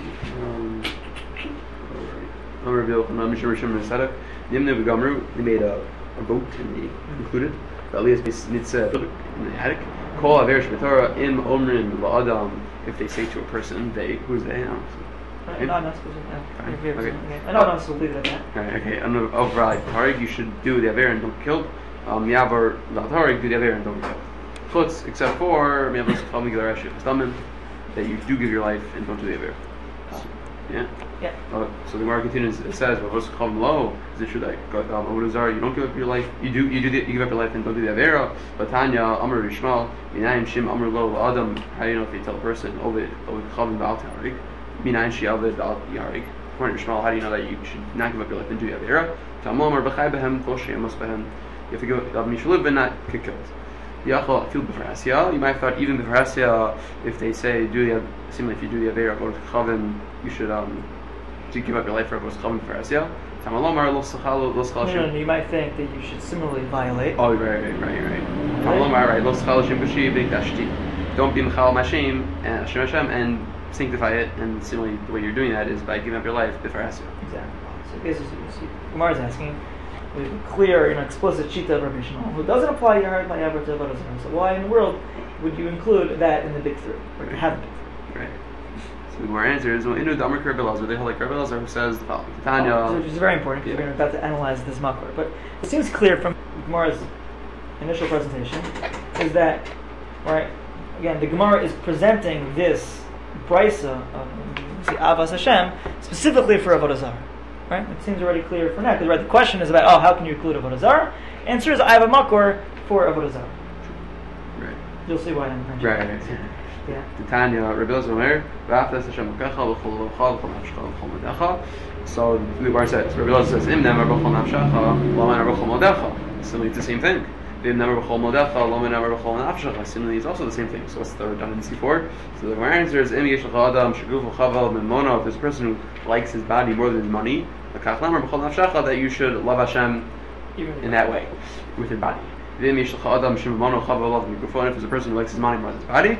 Amr Yochanan Mishum Rishim Resadok. Nimne V'Gamru. They made a boat and they concluded. Elias Mitzvah in the attic. Kol Averish B'Torah Im Omrin La'Adam. If they say to a person, they, who's they? No, not specific. Okay. No, so leave it at that. Alright, okay. Overall, Tarig, you should do the Aver and don't get killed. Yavar Tarig, do the Aver and don't get killed. Chutz, except for that you do give your life and don't do the Aver. Yeah? Yeah. So the Gemara continues, it says, is it true that you don't give up your life, you give up your life and don't do the Avera? But Tanya, Amr Rishmal, Minayim Shim Amr Lo Adam, how do you know if they tell a person, Ovid Chavim Baal Tarig, Minayim Shi Ovid Baal Yarig? According to Rishmal, how do you know that you should not give up your life and do the Avera? Tamam or B'chai Behem, Kol Shei Amos Behem, you have to give up Mishulib and not get killed. Yachal Afil B'Farasya, you might have thought even B'Farasya, if they say, similarly if you do the Avera, or Chavim, you should to give up your life for what's Chavim B'Farasya. No, you might think that you should similarly violate. Oh, right. Don't be Mechal Mashim and Hashem and sanctify it, and similarly the way you're doing that is by giving up your life B'Farasya. Exactly. So basically, Gemara is asking, with a clear and explicit shita of Rabbi Shmuel, who doesn't apply your heart by Yavar to Avodah Zarah. So why in the world would you include that in the big three, or have the big three? Right. So the Gemara answer is, Inu Damar Rabbi Elazar, they hold like Rabbi Elazar who says the following. Tanya, which is very important because we're about to analyze this makor. But it seems clear from Gemara's initial presentation is that, right? Again, the Gemara is presenting this brisa of Avas Hashem specifically for Avodah Zarah. Right? It seems already clear for now, because the question is about, how can you include Avodah Zarah? Answer is, I have a makor for Avodah Zarah. Right. You'll see why I'm mentioning right. Yeah. Tanya, Rabbi Elazar Omer, V'aftas Hashem Ukecha, V'chol V'chol, V'chol Nafshecha, V'chol Modecha. So the Gemara says, Rabbi Elazar says, Im Nemer V'chol Nafshecha, Lo Nemer V'chol Modecha. Similarly, it's the same thing. Im Nemer V'chol Modecha, Lo Nemer V'chol Nafshecha. Similarly, it's also the same thing. So what's the redundancy for? So the Gemara answer is, Im Yesh L'cha Adam, Sheguf V'chavel Mimona. If there's a person who likes his body more than his money, that you should love Hashem in that way, with your body. If there's a person who likes his money more than his body,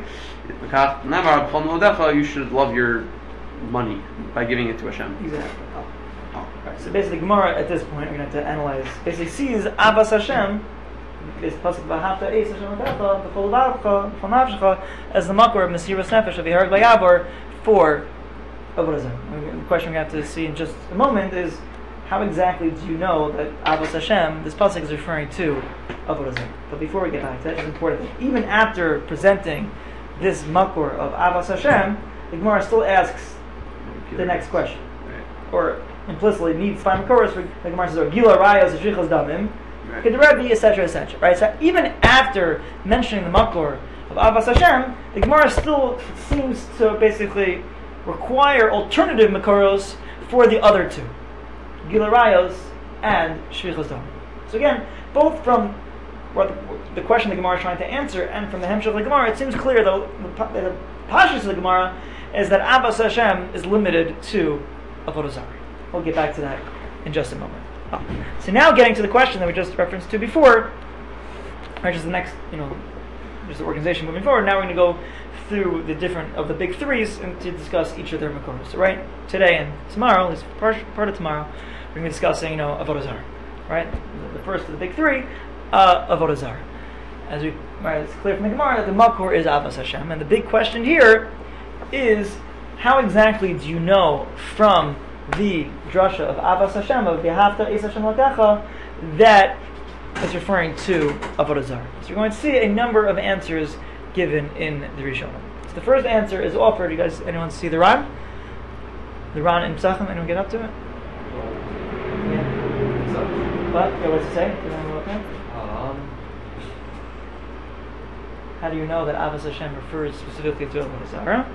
you should love your money by giving it to Hashem. Exactly. Right. So basically, Gemara at this point, we're going to have to analyze, basically sees Avas Hashem, this pasuk V'ahavta Eis Hashem L'kecha, V'chol V'avcha, V'chol Nafshecha, as the makor of Mesiras Nefesh of Yehareg Layavar for Avodah Zarah. The question we have to see in just a moment is, how exactly do you know that Avos Hashem, this pasuk is referring to Avodah Zarah? But before we get back to that, it's important that even after presenting this makor of Avos Hashem, the Gemara still asks the next question, or implicitly needs five makoros. The Gemara says, "Gila rayos shrichos damim, kederebi, etc., etc." Right. So even after mentioning the makor of Avos Hashem, the Gemara still seems to basically require alternative makoros for the other two, Gila Rayos and Shvichas Dam. So again, both from the question the Gemara is trying to answer and from the Hemshech of the Gemara, it seems clear that the pashtus of the Gemara is that Avos Hashem is limited to Avodah Zarah. We'll get back to that in just a moment. So now getting to the question that we just referenced to before, which is the next, just the organization moving forward. Now we're going to go through the different of the big threes and to discuss each of their makoros. So right today and tomorrow, at least part of tomorrow, we're going to be discussing, Avodah Zarah. Right, the first of the big three, Avodah Zarah. It's clear from the Gemara that the makor is Avos Hashem, and the big question here is, how exactly do you know from the drasha of Avos Hashem of V'ahavta Eis Hashem L'kecha that it's referring to Avodah Zarah? So you're going to see a number of answers given in the Rishonim. So the first answer is offered. You guys, anyone see the Ran? The Ran in Pesachim, anyone get up to it? Yeah. What? Yeah, what's it say? How do you know that Avos Hashem refers specifically to Avodah Zarah?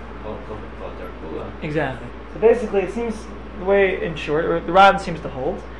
Exactly. So basically, it seems, the way, in short, or the Ran seems to hold,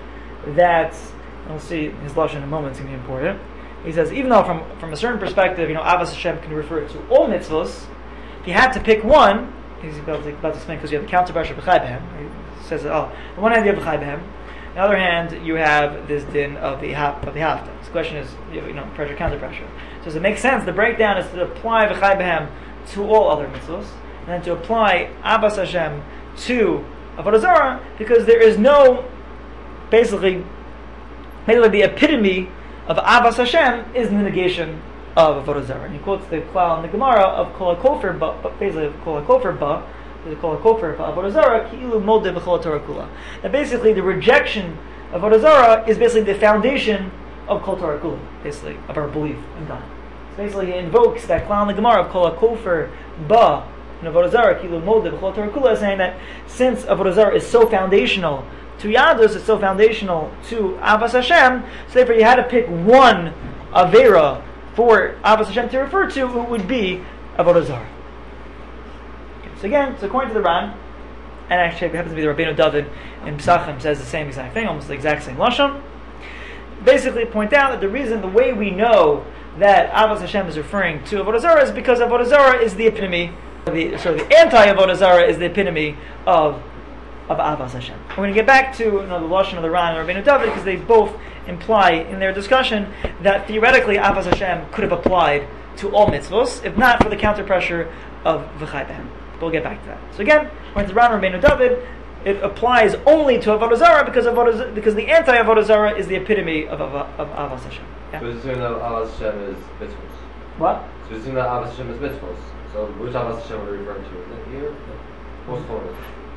that, and we'll see his lashon in a moment, it's going to be important. He says, even though from a certain perspective, Avos Hashem can refer to all mitzvos, if you had to pick one, he's about to explain because you have the counter pressure b'chai b'hem. He says, on the one hand you have b'chai b'hem, on the other hand you have this din of the hafta. This question is, pressure, counter pressure. So does it make sense? The breakdown is to apply b'chai b'hem to all other mitzvos, and then to apply Avos Hashem to Avodah Zarah, because there is no, basically the epitome of Avos Hashem is the negation of Avodah Zarah. And he quotes the klal in the Gemara of Kol HaKofer Ba, basically Kol HaKofer Ba, Kol HaKofer Ba Avodah Zarah, Ki'ilu Modeh B'chol Torah Kula. And basically the rejection of Avodah Zarah is basically the foundation of Kol Torah Kula, basically, of our belief in God. So basically he invokes that klal in the Gemara of Kol HaKofer Ba, in Avodah Zarah, Ki'ilu Modeh B'chol Torah Kula, saying that since Avodah Zarah is so foundational to Yadus, it's so foundational to Avos Hashem, so therefore you had to pick one Avera for Avos Hashem to refer to, it would be Avodah Zarah. Okay, so again, according to the Ran, and actually it happens to be the Rabbeinu David in Pesachim says the same exact thing, almost the exact same lashon. Basically point out that the way we know that Avos Hashem is referring to Avodah Zarah is because Avodah Zarah is the epitome, the anti-Avodah Zarah is the epitome of Avos Hashem. We're going to get back to the lashon of the Ran and Rabbeinu David because they both imply in their discussion that theoretically Avos Hashem could have applied to all mitzvos, if not for the counter pressure of v'chai b'hem. We'll get back to that. So again, when it's Ran and Rabbeinu David, it applies only to Avodah Zarah because the anti-Avodah Zarah is the epitome of Avos Hashem. Yeah? So it's assuming that Avos Hashem is mitzvos. What? So it's assuming that Avos Hashem is mitzvos. So which Avos Hashem are we referring to? Is it here? Most forward.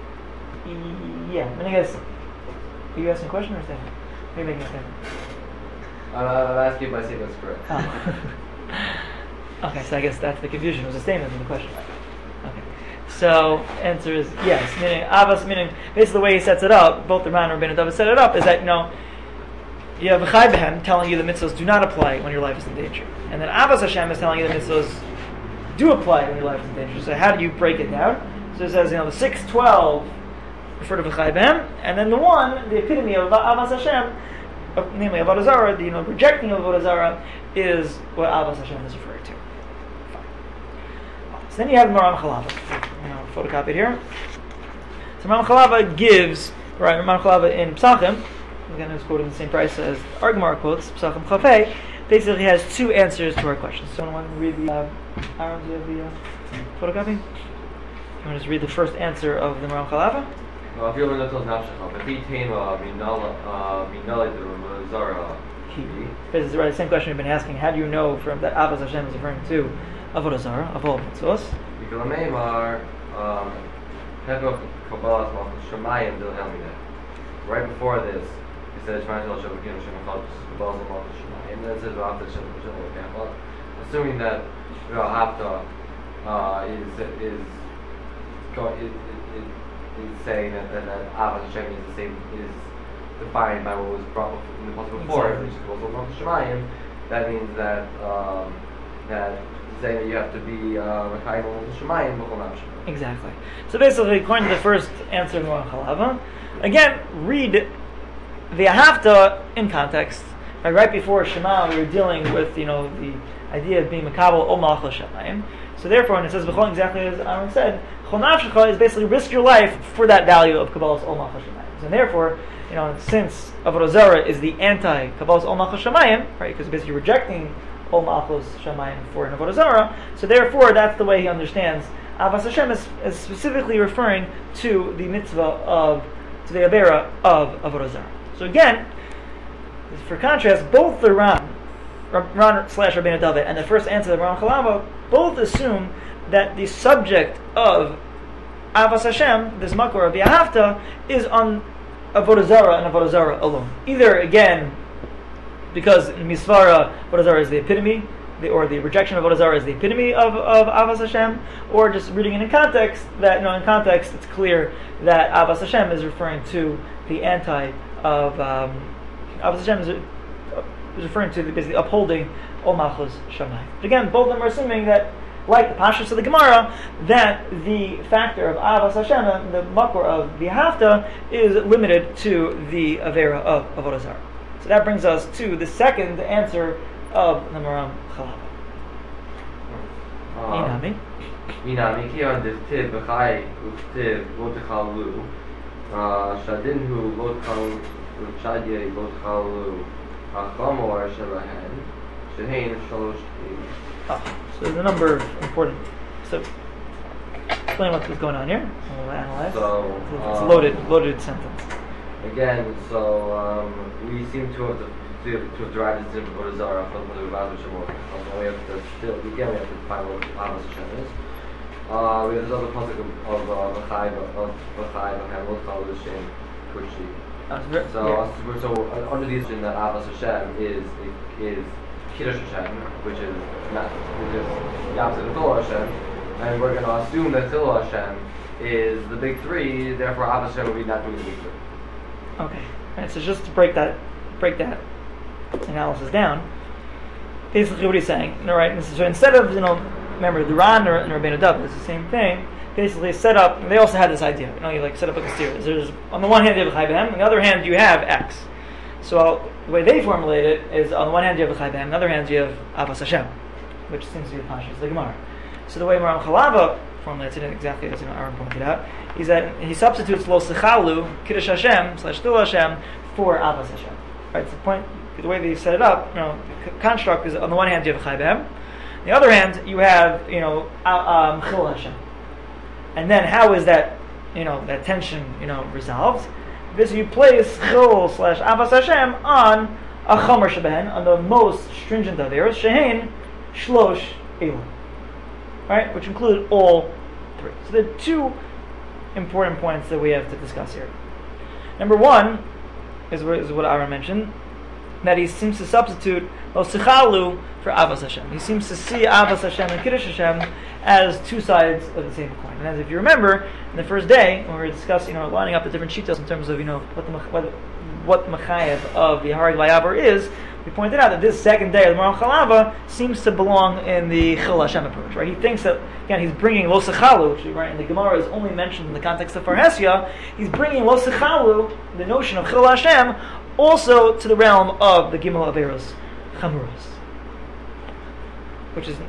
Yeah, I guess. Are you asking a question or a statement? Are you making a statement? I'm asking if my statement is correct. Oh. Okay, so I guess that's the confusion. It was a statement in the question. Okay. So, answer is yes. Meaning, Avos, meaning, basically the way he sets it up, both the Ran and Rabbeinu David set it up, is that, you have V'chai B'hem telling you the mitzvahs do not apply when your life is in danger. And then Avos Hashem is telling you the mitzvahs do apply when your life is in danger. So how do you break it down? So it says, the 6:12 refer to V'chai B'hem, and then the epitome of Avos Hashem, namely Avodah Zarah, the rejecting of Avodah Zarah, is what Avos Hashem is referring to. Fine. So then you have Maran Chalava, photocopied here. So Maran Chalava gives, Maran Chalava in Pesachim, again who's quoting the same price as our Gemara quotes, Pesachim Chafei, basically has two answers to our questions. So I want to read the, Aaron, do you have the photocopy? You want to just read the first answer of the Maran Chalava? If you're going to tell Nafshecha, but he came Minali the Zara. This is the same question we've been asking. How do you know from that Avos Hashem is referring to Avodah Zarah, of all mitzvos? Because the name are Pedro Kabbalah Shemayim Dil Helmina. Right before this, he said Shemayim Dil Shabbakim Shemachal Kabbalah Shemayim. And then it says Hafta Shem. Assuming that Hafta is saying that Avos Hashem is the same, is defined by what was brought in the possible before, which is also from Shemayim. That means that saying that you have to be Mekayim Shemayim b'chol nafshecha. Exactly. So basically, according to the first answer of Maran Chalava, again, read the Hafta in context. Right before Shema, we were dealing with the idea of being Mekabel Ol Malchus Shemayim. So therefore, when it says b'chol, exactly as Aaron said, b'chol nafshecha is basically risk your life for that value of Kabbalah's Ol Malchus Shemayim. And therefore, since Avodah Zarah is the anti-Kabbalah's Ol Malchus Shemayim, right, because basically you're rejecting Ol Malchus Shemayim for an Avodah Zarah, so therefore that's the way he understands Avos Hashem is specifically referring to the mitzvah to the Avera of Avodah Zarah. So again, for contrast, both the Ran/Rabbeinu David and the first answer of Maran Chalava both assume that the subject of Avos Hashem, this makor of Yahavta, is on Avodah Zarah and Avodah Zarah alone. Either again, because in Misvara Avodah Zarah is the epitome, or the rejection of Avodah Zarah is the epitome of Avos Hashem, or just reading it in context, that in context it's clear that Avos Hashem is referring to the anti of Avos Hashem is referring to basically upholding Ol Malchus Shemayim. But again, both of them are assuming that like the Pashas of the Gemara, that the factor of Avas Hashem, the makor of V'ahavta, is limited to the Avera of Avodah Zarah. So that brings us to the second answer of the Maram Chalava. Inami. Inami ki on diktiv b'chai uktiv lo t'chalu shadinhu lo t'chalu shadye lo t'chalu hachamor shelahen shehein shalosh So there's a number of important. So explain what's going on here. We'll analyze. So It's a loaded sentence. again, we seem to have derived this from Avodah Zarah from the Ravaz Shemot. We have to we have to find what Avos Hashem is. We have this other pasuk of V'chai V'chem Lo T'chalu Shem Kushi. So under the assumption that Avos Hashem is Kiddush Hashem, which is the opposite of Chilul Hashem, and we're going to assume that Chilul Hashem is the big three. Therefore, Avos Hashem will be not doing the big three. Okay. Right, so just to break that analysis down, basically what he's saying, right? So instead of remember the Ran and Rabbeinu David is the same thing. Basically, set up. They also had this idea. You like set up a kastir. There's on the one hand you have Chai B'hem, on the other hand you have X. So the way they formulate it is on the one hand you have Chai B'hem, on the other hand you have Avas Hashem, which seems to be the Pashas, the Gemara. So the way Maram Chalava formulates it exactly as Aaron pointed out, is that he substitutes Lo Sechalu, Kiddush Hashem / Chilul Hashem for Avas Hashem. Right. So the point, the way they set it up, the construct is on the one hand you have Chai B'hem, on the other hand you have Chilul Hashem. And then how is that that tension resolved? This you place Chilul / Avas Hashem on a Chomer Shebehen, on the most stringent of theirs, Shehein Shlosh Elam, right, which include all three. So there are two important points that we have to discuss here. Number one is what Aaron mentioned, that he seems to substitute Lo Sechalu for Avas Hashem. He seems to see Avas Hashem and Kiddush Hashem as two sides of the same coin. And as if you remember, in the first day when we were discussing, lining up the different shitos in terms of what the mechayev of the Harig Layaber is, we pointed out that this second day of the Maram Chalava seems to belong in the Chilul Hashem approach. Right? He thinks that again he's bringing Lo Sechalu, which right in the Gemara is only mentioned in the context of Parhesia. He's bringing Lo Sechalu, the notion of Chilul Hashem, also to the realm of the Gimel Averos Chamuros, which is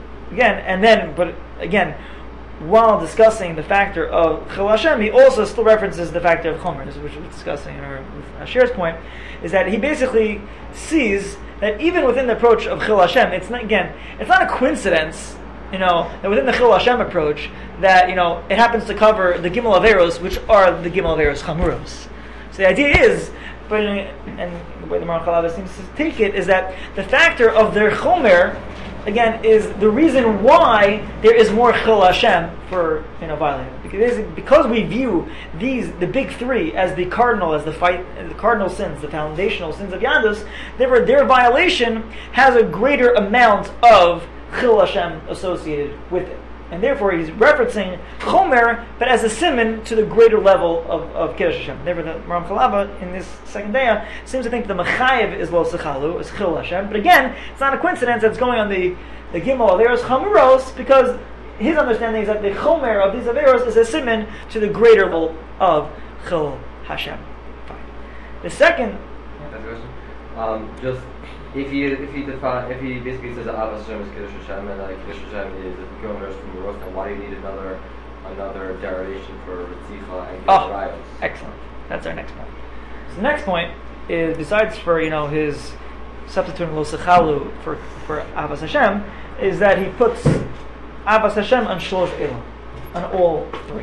again, while discussing the factor of Chilul Hashem, he also still references the factor of Chomer, which we were discussing with Asher's point, is that he basically sees that even within the approach of Chilul Hashem, it's not a coincidence, that within the Chilul Hashem approach, that it happens to cover the Gimel Averos, which are the Gimel Averos Chamuros. So the idea is, and the way the Maram Chalava seems to take it, is that the factor of their Chomer, again, is the reason why there is more Chilul Hashem for violating. Because we view the big three as the cardinal sins, the foundational sins of Yadus, therefore their violation has a greater amount of Chilul Hashem associated with it. And therefore he's referencing Chomer, but as a simon to the greater level of Kiddush Hashem. Therefore the Maram Chalava in this second day seems to think the Mechayev is Lo Sechalu, is Chilul Hashem. But again, it's not a coincidence that it's going on the Gimel Averos Chamuros, because his understanding is that the Chomer of these Averos is a simon to the greater level of Chilul Hashem. Fine. The second... That's a question. Just if he basically says that Avos Hashem is Kiddush Hashem and Kiddush Hashem is the Gimel from the Rosh, then why do you need another derivation for Ritzicha and Rayos? Excellent. That's our next point. So the next point is, besides for his substituting Lo Sechalu for Avos Hashem, is that he puts Avos Hashem on Shlosh Elam, on all three.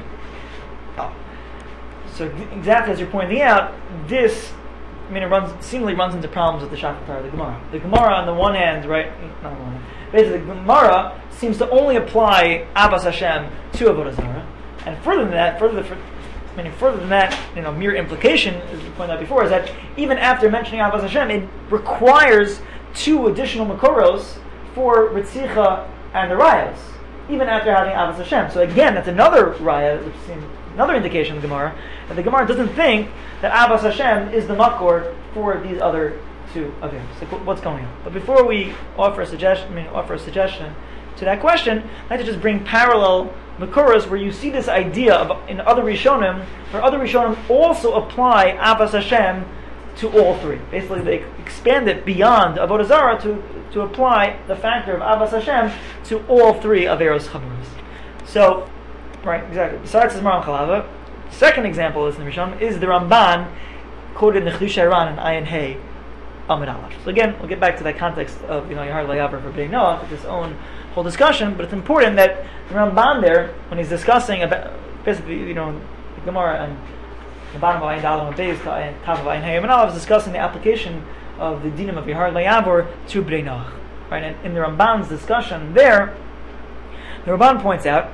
So exactly as you're pointing out, this seemingly runs into problems with the Shaftar of the Gemara. The Gemara, on the one hand, right? Not on the one hand. Basically, the Gemara seems to only apply Avos Hashem to Avodah Zarah, and further than that, mere implication, as we pointed out before, is that even after mentioning Avos Hashem, it requires two additional makoros for Ritzicha and the Rayos, even after having Avos Hashem. So again, that's another Raya, which seems another indication of the Gemara, that the Gemara doesn't think that Avos Hashem is the makor for these other two averos. So what's going on? But before we offer a suggestion, to that question, I'd like to just bring parallel Makoros where you see this idea of in other Rishonim, where other Rishonim also apply Avas Hashem to all three. Basically, they expand it beyond Avodah Zarah to apply the factor of Avas Hashem to all three Averos Chamuros. So, right, exactly. Besides the Maram Chalava, second example is in the Rishonim is the Ramban quoted in the Chiddushei Ran in Ayin Hey Amud Aleph. So again, we'll get back to that context of Yehar Layavar for Bnei Noach with his own whole discussion, but it's important that the Ramban there, when he's discussing about basically, the Gemara and the bottom of Ayin Dalam and Beis to top of Ayin Hey Amud Aleph is discussing the application of the dinim of Yehar Layavar to Bnei Noach. Right, and in the Ramban's discussion there, the Ramban points out,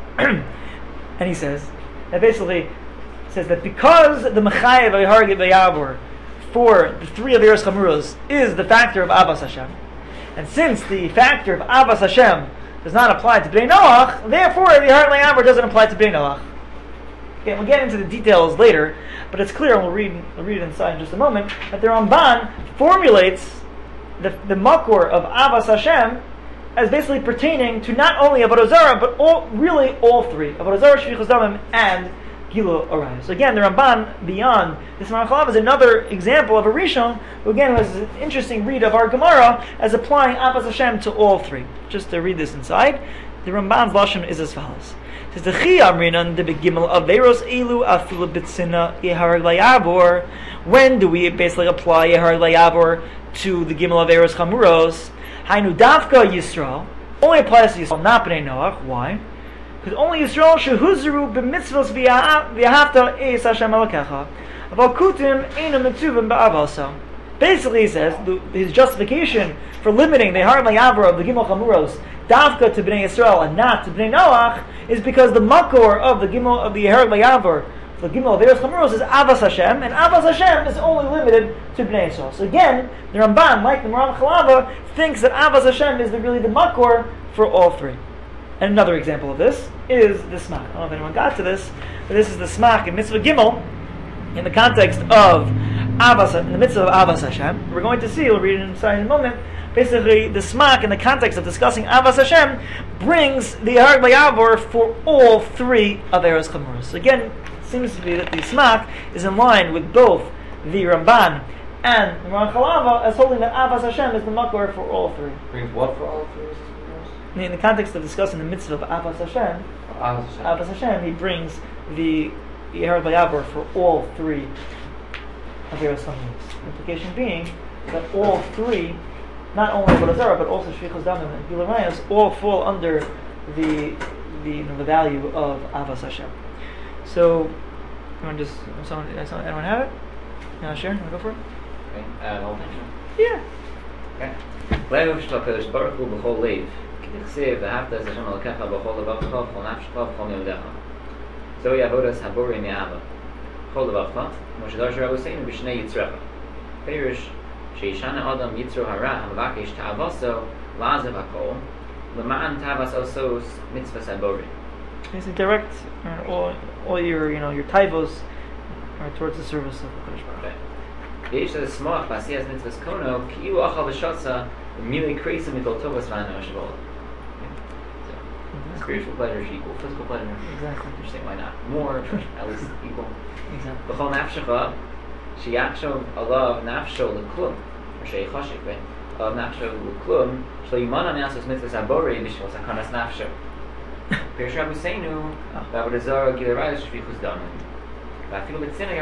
and he says that basically says that because the Mechayev of Yehar Layavar for the three Averos Chamuros is the factor of Avas Hashem, and since the factor of Avas Hashem does not apply to Bnei Noach, therefore the Yehar Layavar doesn't apply to Bnei Noach. Okay, we'll get into the details later, but it's clear, and we'll read it inside in just a moment, that the Ramban formulates the makor of Avas Hashem as basically pertaining to not only Avodah Zarah, but all three, Avodah Zarah, Shvichus Damim, and Gilui Arayos. So again, the Ramban, beyond this Maram Chalav, is another example of a Rishon, who again was an interesting read of our Gemara, as applying Avas Hashem to all three. Just to read this inside, the Ramban's Lashon is as follows. It says, the Chi Amrinan, the Begimel Averos Elu Afilu Bitsina Yehar Layavor. When do we basically apply Yehar Layavor to the Gimel Averos Chamuros? Hainu Davka Yisrael. Only applies to Yisrael, not Bnei Noach. Why? Because only Yisrael shehuzru b'mitzvos v'yahavta eis Hashem Elokecha, aval kutim einu mitzuvim ba'avasa. Basically, he says his justification for limiting the Yehar Layavar of the Gimel Chamuros Davka to Bnei Yisrael and not to Bnei Noach is because the makor of the Yehar Layavar, the Gimel of Averos Chamuros, is Avas Hashem, and Avas Hashem is only limited to Bnei Yisrael. So again, the Ramban, like the Maram Chalava, thinks that Avas Hashem is really the makor for all three. And another example of this is the Smach. I don't know if anyone got to this, but this is the Smach in Mitzvah Gimel, in the context of Avas, in the mitzvah of Avas Hashem. We're going to see, we'll read it inside in a moment, basically the Smach in the context of discussing Avas Hashem brings the Yehar Layavar for all three Averos Chamuros. So again, it seems to be that the Smach is in line with both the Ramban and the Maram Chalava as holding that Avas Hashem is the makor for all three. Brings what for all three? In the context of discussing the mitzvah of Avas Hashem, he brings the Yehar Layavar for all three Averos Chamuros. Implication being that all three, not only Avodah Zarah, but also Shvichus Damim and Gilui Arayos, all fall under the value of Avas Hashem. So, anyone have it? You want to share? You want to go for it? Okay, the whole thing. Yeah. Okay. Lev shel HaKadosh Baruch Hu b'chol leiv. K'tichsev v'ahavta es Hashem Elokecha b'chol levavecha v'chol nafshecha v'chol me'odecha. Zohi avodas habori me'ava. B'chol levavecha, Moshe Darsha Rabbeinu b'shnei yitzrecha. Perish sheishana adam yitzro hara hamavakesh ta'avaso la'azev hakol l'ma'an ta'avas osos mitzvahs habori. It's a direct, all your taivos are towards the service of the Kodesh Baruch. Yesh the smach b'asiyas mitzvahs kono ki'u achal v'shotza v'mili kreisa mitol tovas v'ana shavol. Spiritual pleasure is equal physical pleasure. Exactly. You're saying why not more? At least equal. Exactly. B'chol nafshecha sheyachshov alav nafsho l'klum or sheyichashik alav nafsho l'klum shlo yimana ne'asos mitzvahs habori b'shvil sakanas nafsho. Pirush Rabbi Seinu v'avodah zarah gilui arayos shvichus damim. So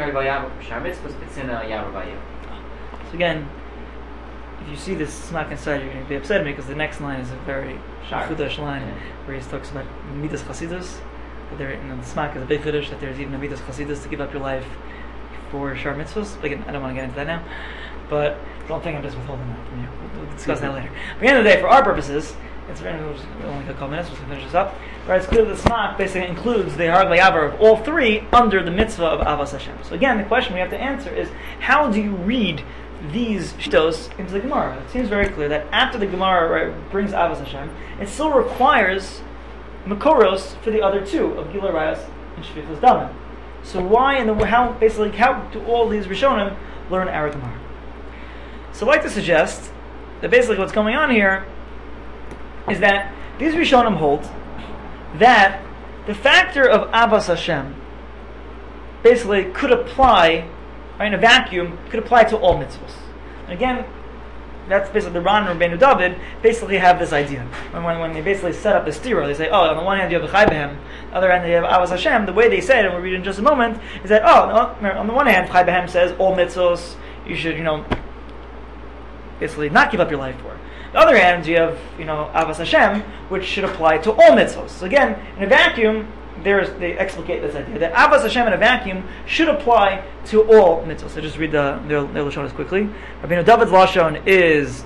again, if you see this Smach inside, you're going to be upset at me because the next line is a very Chudash line where he talks about Midas Chasidus. The Smach is a big Chudash that there's even a Midas Chasidus to give up your life for Shar Mitzvahs. Again, I don't want to get into that now, but don't think I'm just withholding that from you. We'll discuss that later. But at the end of the day, for our purposes, it's only a couple minutes, we'll finish this up. Right, it's clear that the Smach basically includes the Yehar Layavar of all three under the mitzvah of Avas Hashem. So again, the question we have to answer is, how do you read these shtos into the Gemara? It seems very clear that after the Gemara brings Avas Hashem, it still requires Makoros for the other two, of Gilui Arayos and Shvichus Damim. So why and how do all these Rishonim learn our Gemara? So I'd like to suggest that basically what's going on here is that these Rishonim hold that the factor of Avas Hashem basically could apply, right, in a vacuum, could apply to all mitzvahs. And again, that's basically the Ran and Rabbeinu David basically have this idea. When they basically set up the stira, they say, on the one hand you have the Chai B'hem, on the other hand you have Avas Hashem. The way they say it, and we'll read it in just a moment, is that, on the one hand, Chai B'hem says all mitzvahs you should, basically not give up your life for. On the other hand, you have, Avas Hashem, which should apply to all mitzvahs. So again, in a vacuum, they explicate this idea that Avas Hashem in a vacuum should apply to all mitzvahs. So just read their Lashonos quickly. Rabbeinu David's Lashon is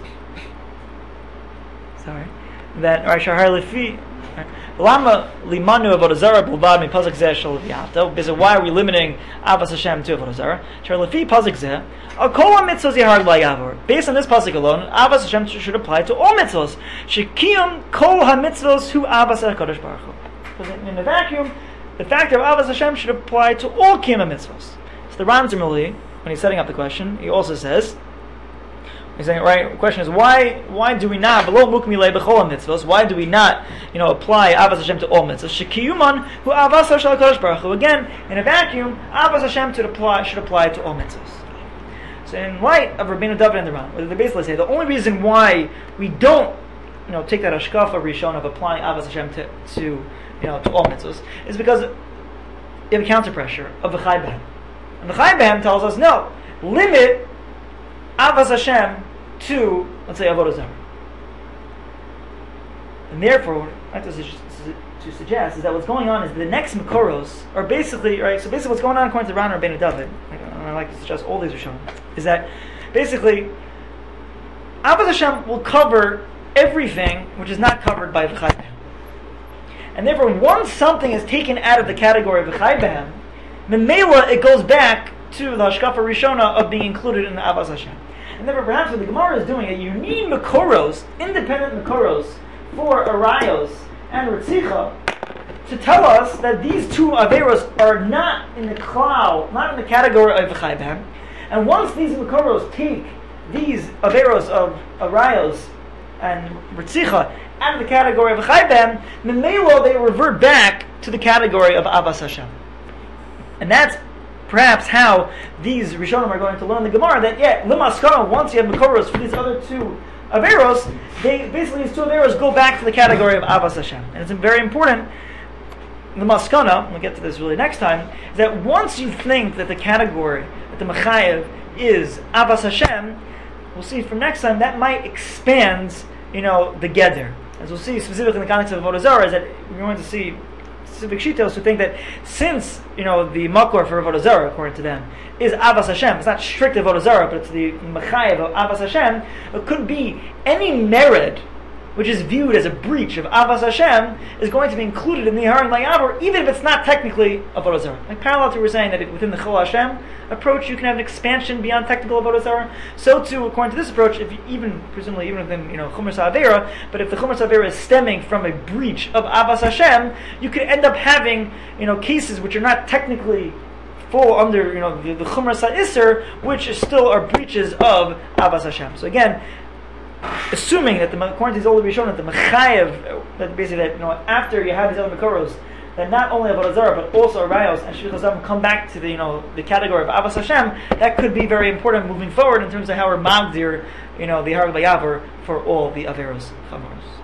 that Shahar Lefi Lama Limanu Avodah Zarah Bulbad Mi Pasuk Zeh Shel V'Yavta. Because why are we limiting Avas Hashem to Avodah Zarah? Shahar Lefi Pasuk Zeh Al Kol HaMitzvos Yehar L'Yavor. Based on this pasuk alone, Avas Hashem should apply to all mitzvahs. Shekiyum Kol HaMitzvos Hu Avas HaKadosh Baruch Hu. Because in a vacuum, the factor of Avas Hashem should apply to all Kiyum mitzvahs. So the Ran Zimmerli, when he's setting up the question, he also says, he's saying, right, the question is, why do we not, below mukmilei b'chol mitzvahs, why do we not, apply Avas Hashem to all mitzvahs? Shekiyuman hu Avas Hashem HaKadosh Baruch Hu. Again, in a vacuum, Avas Hashem should apply to all mitzvahs. So in light of Rabbeinu David and the Ran, they basically say, the only reason why we don't, take that hashkafa rishon of applying Avas Hashem to all mitzvahs, is because you have a counter pressure of the Chai B'hem. And the Chai B'hem tells us, no, limit Avas Hashem to, let's say, Avodah Zarah. And therefore, what I like to suggest is that what's going on is the next Makoros are basically, right, so basically what's going on according to Ran Rabbeinu David, and I like to suggest all these are shown, is that basically Avas Hashem will cover everything which is not covered by the Chai B'hem. And therefore, once something is taken out of the category of the Chai B'hem, Memela, it goes back to the Hashkafa Rishona of being included in the Avas Hashem. And therefore, perhaps what the Gemara is doing, you need Makoros, independent Makoros, for Arayos and Ritzicha, to tell us that these two Averos are not in the Klal, not in the category of the Chai B'hem. And once these Makoros take these Averos of Arayos and Ritzicha out of the category of Chai B'hem, Memelo, they revert back to the category of Avas Hashem. And that's perhaps how these Rishonim are going to learn the Gemara, that L'maskana, once you have Makoros for these other two Averos, these two Averos go back to the category of Avas Hashem. And it's very important, the Maskana, we'll get to this really next time, is that once you think that the category, that the Mechayev is Avas Hashem, we'll see from next time, that might expand, the Geder. As we'll see specifically in the context of Avodah Zarah, is that we're going to see specific shitos who think that since, the Makor for Avodah Zarah, according to them, is Avas Hashem, it's not strict Avodah Zarah, but it's the Mechayev of Avas Hashem, it could be any mered which is viewed as a breach of Avas Hashem is going to be included in the Yehar L'Yavor, even if it's not technically Avodah Zarah. Like parallel to what we're saying that within the Chol Hashem approach, you can have an expansion beyond technical Avodah Zarah. So too, according to this approach, if you presumably even within Chumras Avera, but if the Chumras Avera is stemming from a breach of Avas Hashem, you could end up having cases which are not technically fall under the Chumras HaIsser, which still are breaches of Avas Hashem. So again, assuming that according to these older Rishonim, that the Mechayev, that basically that after you have these other Makoros, that not only Avodah Zarah but also Arayos and Shvichas Adam come back to the category of Avas Hashem, that could be very important moving forward in terms of how we're magdir the Yehar L'Yavor for all the Averos Chamaros.